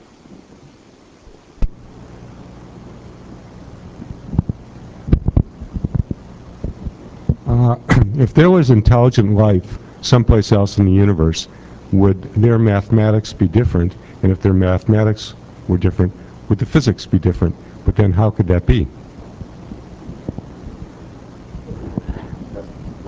Uh, if there was intelligent life someplace else in the universe, would their mathematics be different? And if their mathematics were different, would the physics be different? But then how could that be?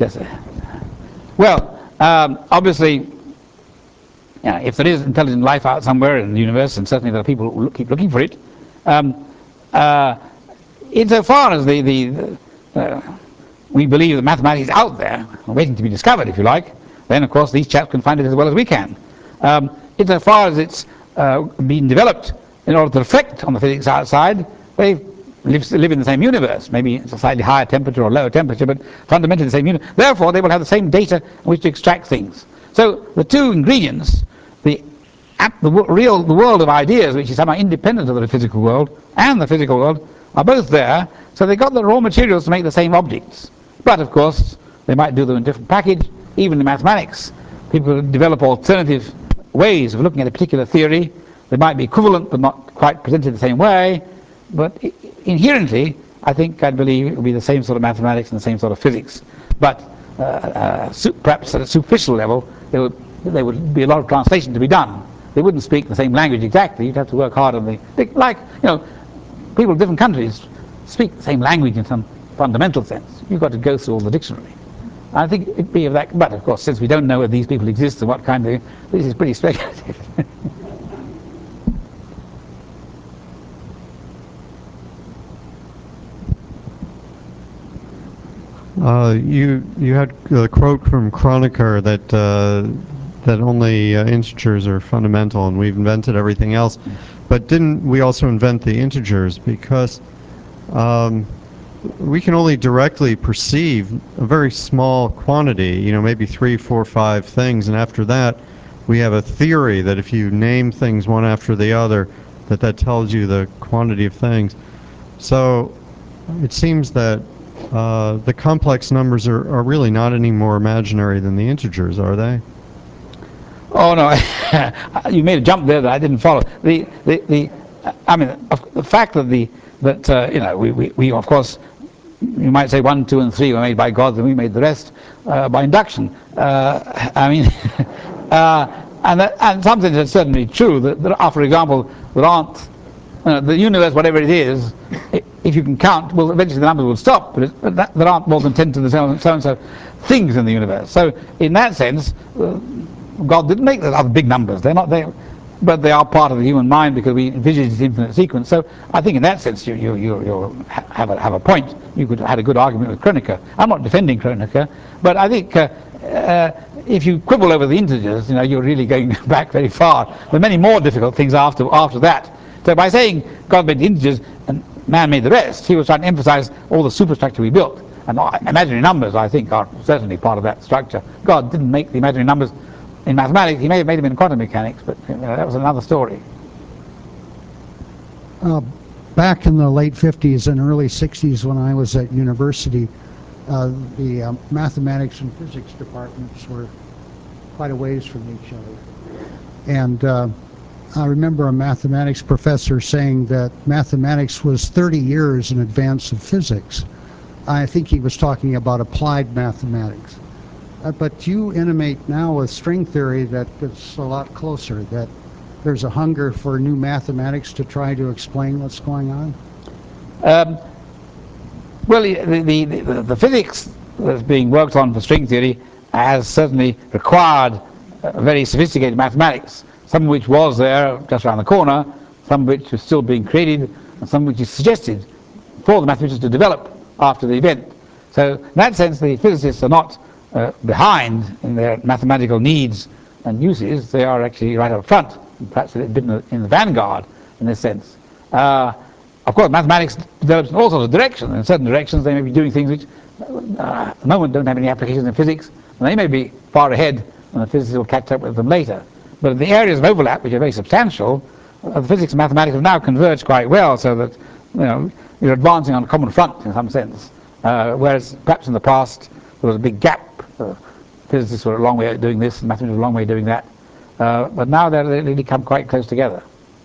Yes, sir. Well, um, obviously, you know, if there is intelligent life out somewhere in the universe, and certainly there are people who look, keep looking for it, um, uh, insofar as the, the, the uh, we believe that mathematics is out there, waiting to be discovered, if you like, then of course these chaps can find it as well as we can. Um, insofar as it's uh, been developed in order to reflect on the physics outside, they live, live in the same universe, maybe it's a slightly higher temperature or lower temperature, but fundamentally the same universe. Therefore, they will have the same data on which to extract things. So the two ingredients, the, the real the world of ideas, which is somehow independent of the physical world, and the physical world, are both there. So they've got the raw materials to make the same objects. But of course, they might do them in a different package. Even in mathematics, people develop alternative ways of looking at a particular theory. They might be equivalent, but not quite presented the same way. But inherently, I think, I believe it will be the same sort of mathematics and the same sort of physics. But uh, uh, perhaps at a superficial level, there would, there would be a lot of translation to be done. They wouldn't speak the same language exactly. You'd have to work hard on the... Like, you know, people of different countries speak the same language in some fundamental sense. You've got to go through all the dictionary. I think it'd be of that... But, of course, since we don't know whether these people exist and what kind of... This is pretty speculative. Uh, you you had a quote from Kronecker that uh, that only uh, integers are fundamental, and we've invented everything else. But didn't we also invent the integers? Because um, we can only directly perceive a very small quantity. You know, maybe three, four, five things, and after that, we have a theory that if you name things one after the other, that that tells you the quantity of things. So it seems that Uh, the complex numbers are, are really not any more imaginary than the integers, are they? Oh no, you made a jump there that I didn't follow. The the, the I mean, the fact that the that uh, you know we, we, we of course you might say one, two, and three were made by God, and we made the rest uh, by induction. Uh, I mean, uh, and that, and something that's certainly true. That there are, for example, there aren't uh, the universe, whatever it is. It, if you can count, well, eventually the numbers will stop, but, but that, there aren't more than ten to the so-and-so things in the universe. So in that sense, uh, God didn't make those other big numbers. They're not there, but they are part of the human mind because we envisage this infinite sequence. So I think in that sense, you, you, you, you have, a, have a point. You could have had a good argument with Kronecker. I'm not defending Kronecker, but I think uh, uh, if you quibble over the integers, you know, you're really going back very far. There are many more difficult things after, after that. So by saying God made the integers and man made the rest, he was trying to emphasize all the superstructure we built. And imaginary numbers, I think, are certainly part of that structure. God didn't make the imaginary numbers in mathematics. He may have made them in quantum mechanics, but you know, that was another story. Uh, back in the late fifties and early sixties when I was at university, uh, the uh, mathematics and physics departments were quite a ways from each other. And uh, I remember a mathematics professor saying that mathematics was thirty years in advance of physics. I think he was talking about applied mathematics. Uh, but you intimate now with string theory that it's a lot closer, that there's a hunger for new mathematics to try to explain what's going on? Um, well, the, the, the, the physics that's being worked on for string theory has certainly required uh, very sophisticated mathematics. Some of which was there just around the corner, some of which is still being created, and some of which is suggested for the mathematicians to develop after the event. So in that sense, the physicists are not uh, behind in their mathematical needs and uses. They are actually right up front, and perhaps they've been in the vanguard in this sense. Uh, of course, mathematics develops in all sorts of directions. In certain directions, they may be doing things which uh, at the moment don't have any applications in physics, and they may be far ahead, and the physicists will catch up with them later. But in the areas of overlap, which are very substantial, uh, the physics and mathematics have now converged quite well, so that you know you're advancing on a common front in some sense. Uh, whereas perhaps in the past there was a big gap. Uh, physicists were a long way doing this, and mathematics were a long way doing that. Uh, but now they really come quite close together.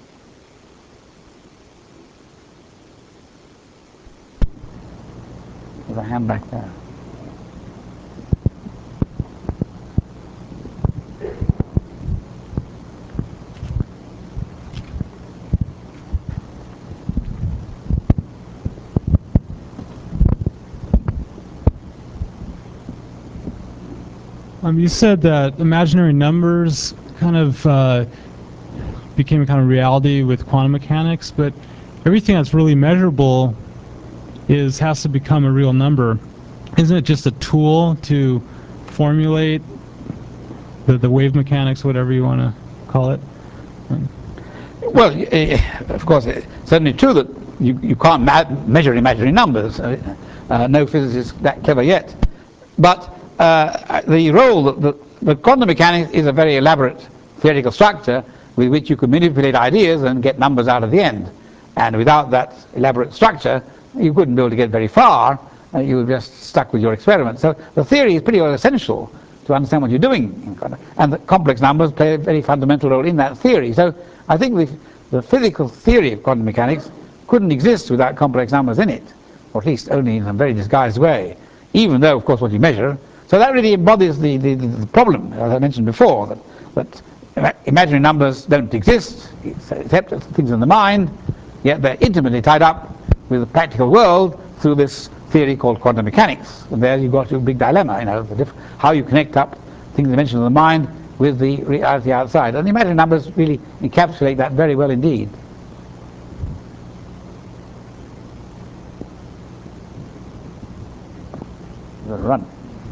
There's a hand back there. Um, you said that imaginary numbers kind of uh, became a kind of reality with quantum mechanics, but everything that's really measurable is has to become a real number. Isn't it just a tool to formulate the, the wave mechanics, whatever you want to call it? Um, Well, uh, of course, it's certainly true that you, you can't ma measure imaginary numbers. Uh, uh, no physicist is that clever yet. But uh, the role, that the, the quantum mechanics is a very elaborate theoretical structure with which you can manipulate ideas and get numbers out of the end. And without that elaborate structure, you wouldn't be able to get very far. Uh, you would just stuck with your experiment. So the theory is pretty well essential to understand what you're doing. And the complex numbers play a very fundamental role in that theory. So I think the, the physical theory of quantum mechanics couldn't exist without complex numbers in it, or at least only in a very disguised way, even though, of course, what you measure. So that really embodies the, the, the problem, as I mentioned before, that, that imaginary numbers don't exist, except as things in the mind, yet they're intimately tied up with the practical world through this theory called quantum mechanics. And there you've got a big dilemma, you know, the diff how you connect up things mentioned in the mind with the reality outside. And the imaginary numbers really encapsulate that very well indeed. Run.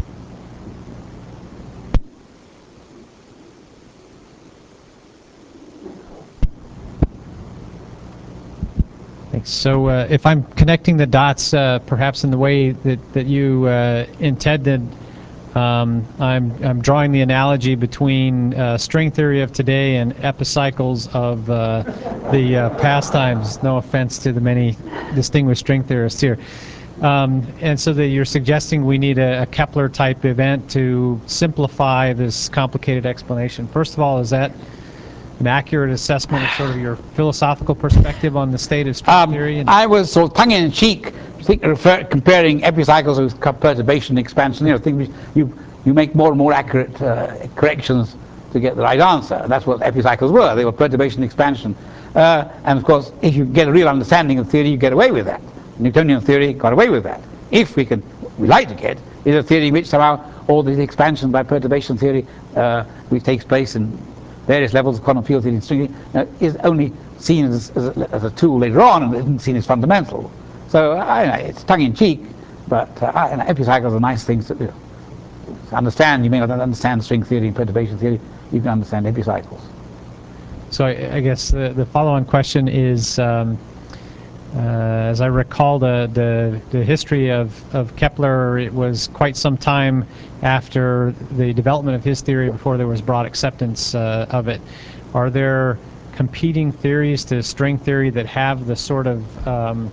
Thanks. So uh, if I'm connecting the dots uh, perhaps in the way that, that you uh, intended, um, I'm, I'm drawing the analogy between uh, string theory of today and epicycles of uh, the uh, past times. No offense to the many distinguished string theorists here. Um, and so that you're suggesting we need a, a Kepler type event to simplify this complicated explanation. First of all, is that an accurate assessment of sort of your philosophical perspective on the state of string um, theory? And I was sort of tongue-in-cheek refer, comparing epicycles with perturbation expansion. You know, things you you make more and more accurate uh, corrections to get the right answer. And that's what epicycles were. They were perturbation expansion. Uh, and of course, if you get a real understanding of theory, you get away with that. Newtonian theory got away with that. If we can, we like to get, is a theory in which somehow all these expansions by perturbation theory, uh, which takes place in various levels of quantum field theory and string theory, uh, is only seen as, as, a, as a tool later on and isn't seen as fundamental. So I know, it's tongue-in-cheek, but uh, I, you know, epicycles are nice things to do. To understand, you may not understand string theory and perturbation theory, you can understand epicycles. so I, I guess the, the follow-on question is, um, Uh, as I recall the, the, the history of, of Kepler, it was quite some time after the development of his theory before there was broad acceptance uh, of it. Are there competing theories to string theory that have the sort of um,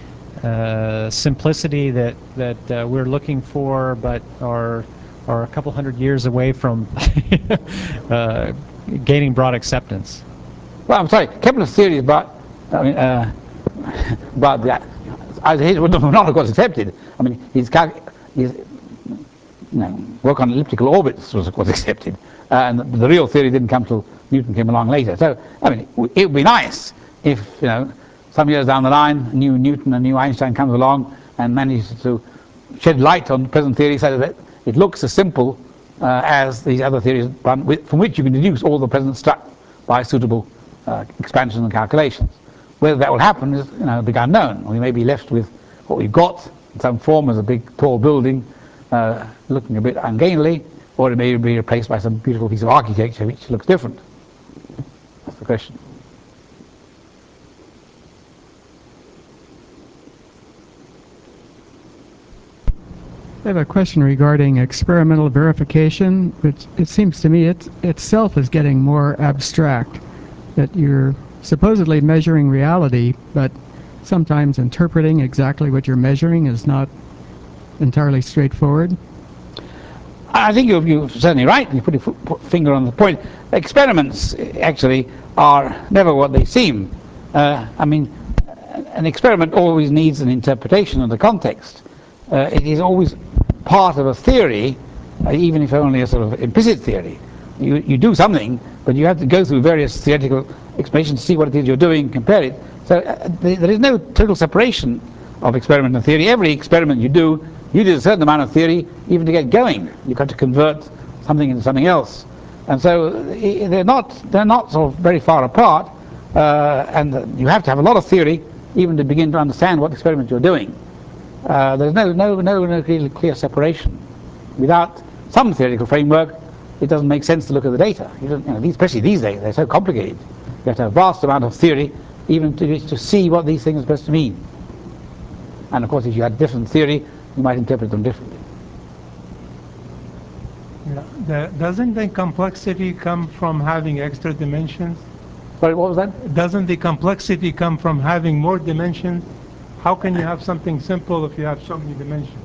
uh, simplicity that, that uh, we're looking for, but are, are a couple hundred years away from uh, gaining broad acceptance? Well, I'm sorry, Kepler's theory is about, I mean, uh, but that, as his would not of course accepted. I mean, his, his you know, work on elliptical orbits was of course accepted, uh, and the, the real theory didn't come till Newton came along later. So, I mean, it, it would be nice if, you know, some years down the line, a new Newton, a new Einstein comes along and manages to shed light on the present theory so that it looks as simple uh, as these other theories run with, from which you can deduce all the present stuff by suitable uh, expansions and calculations. Whether that will happen is, you know, a big unknown. We may be left with what we've got in some form as a big tall building uh, looking a bit ungainly, or it may be replaced by some beautiful piece of architecture which looks different. That's the question. I have a question regarding experimental verification, which it seems to me it itself is getting more abstract, that you're supposedly measuring reality, but sometimes interpreting exactly what you're measuring is not entirely straightforward. I think you're, you're certainly right. You put your foot, finger on the point. Experiments actually are never what they seem. Uh, I mean, an experiment always needs an interpretation of the context. Uh, it is always part of a theory, uh, even if only a sort of implicit theory. You, you do something, but you have to go through various theoretical explanations to see what it is you're doing, compare it. So uh, there, there is no total separation of experiment and theory. Every experiment you do, you do a certain amount of theory even to get going. You've got to convert something into something else. And so they're not, they're not sort of very far apart, uh, and you have to have a lot of theory even to begin to understand what experiment you're doing. Uh, there's no, no, no, no really clear separation. Without some theoretical framework, it doesn't make sense to look at the data. You don't, you know, especially these days, they're so complicated. You have to have a vast amount of theory even to, to see what these things are supposed to mean. And of course, if you had different theory, you might interpret them differently. Yeah. The, doesn't the complexity come from having extra dimensions? Sorry, what was that? Doesn't the complexity come from having more dimensions? How can you have something simple if you have so many dimensions?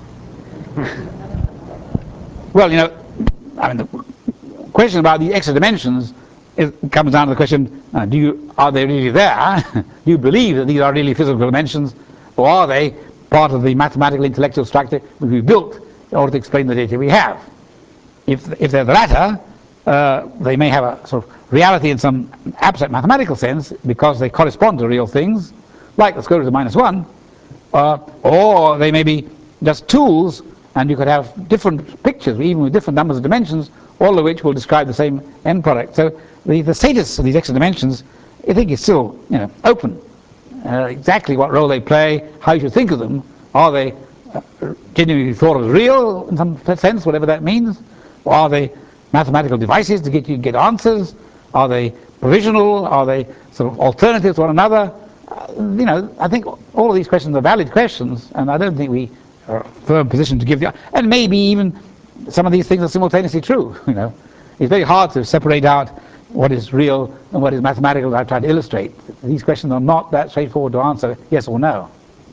Well, you know, I mean, the question about the extra dimensions is, comes down to the question, uh, do you, are they really there? Do you believe that these are really physical dimensions, or are they part of the mathematical intellectual structure which we built in order to explain the data we have? If, if they're the latter, uh, they may have a sort of reality in some abstract mathematical sense because they correspond to real things, like the square root of minus one, uh, or they may be just tools, and you could have different pictures, even with different numbers of dimensions, all of which will describe the same end product. So the, the status of these extra dimensions, I think, is still, you know, open. Uh, exactly what role they play, how you should think of them. Are they uh, genuinely thought as real in some sense, whatever that means? Or are they mathematical devices to get you get answers? Are they provisional? Are they sort of alternatives to one another? Uh, you know, I think all of these questions are valid questions, and I don't think we are in a firm position to give the... And maybe even some of these things are simultaneously true, you know. It's very hard to separate out what is real and what is mathematical. I try to illustrate. These questions are not that straightforward to answer, yes or no.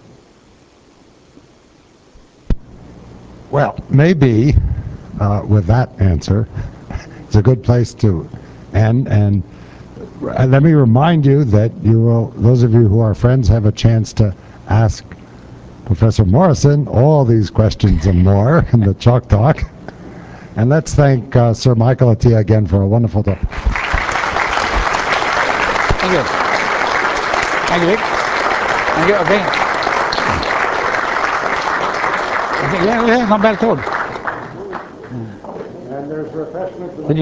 Well, maybe uh, with that answer, it's a good place to end. And uh, let me remind you that you will, those of you who are friends, have a chance to ask Professor Morrison all these questions and more in the Chalk Talk. And let's thank uh, Sir Michael Atiyah again for a wonderful talk. Thank you. Thank you, Rick. Thank you. Okay. Okay, yeah, yeah, not bad at all. And there's refreshments.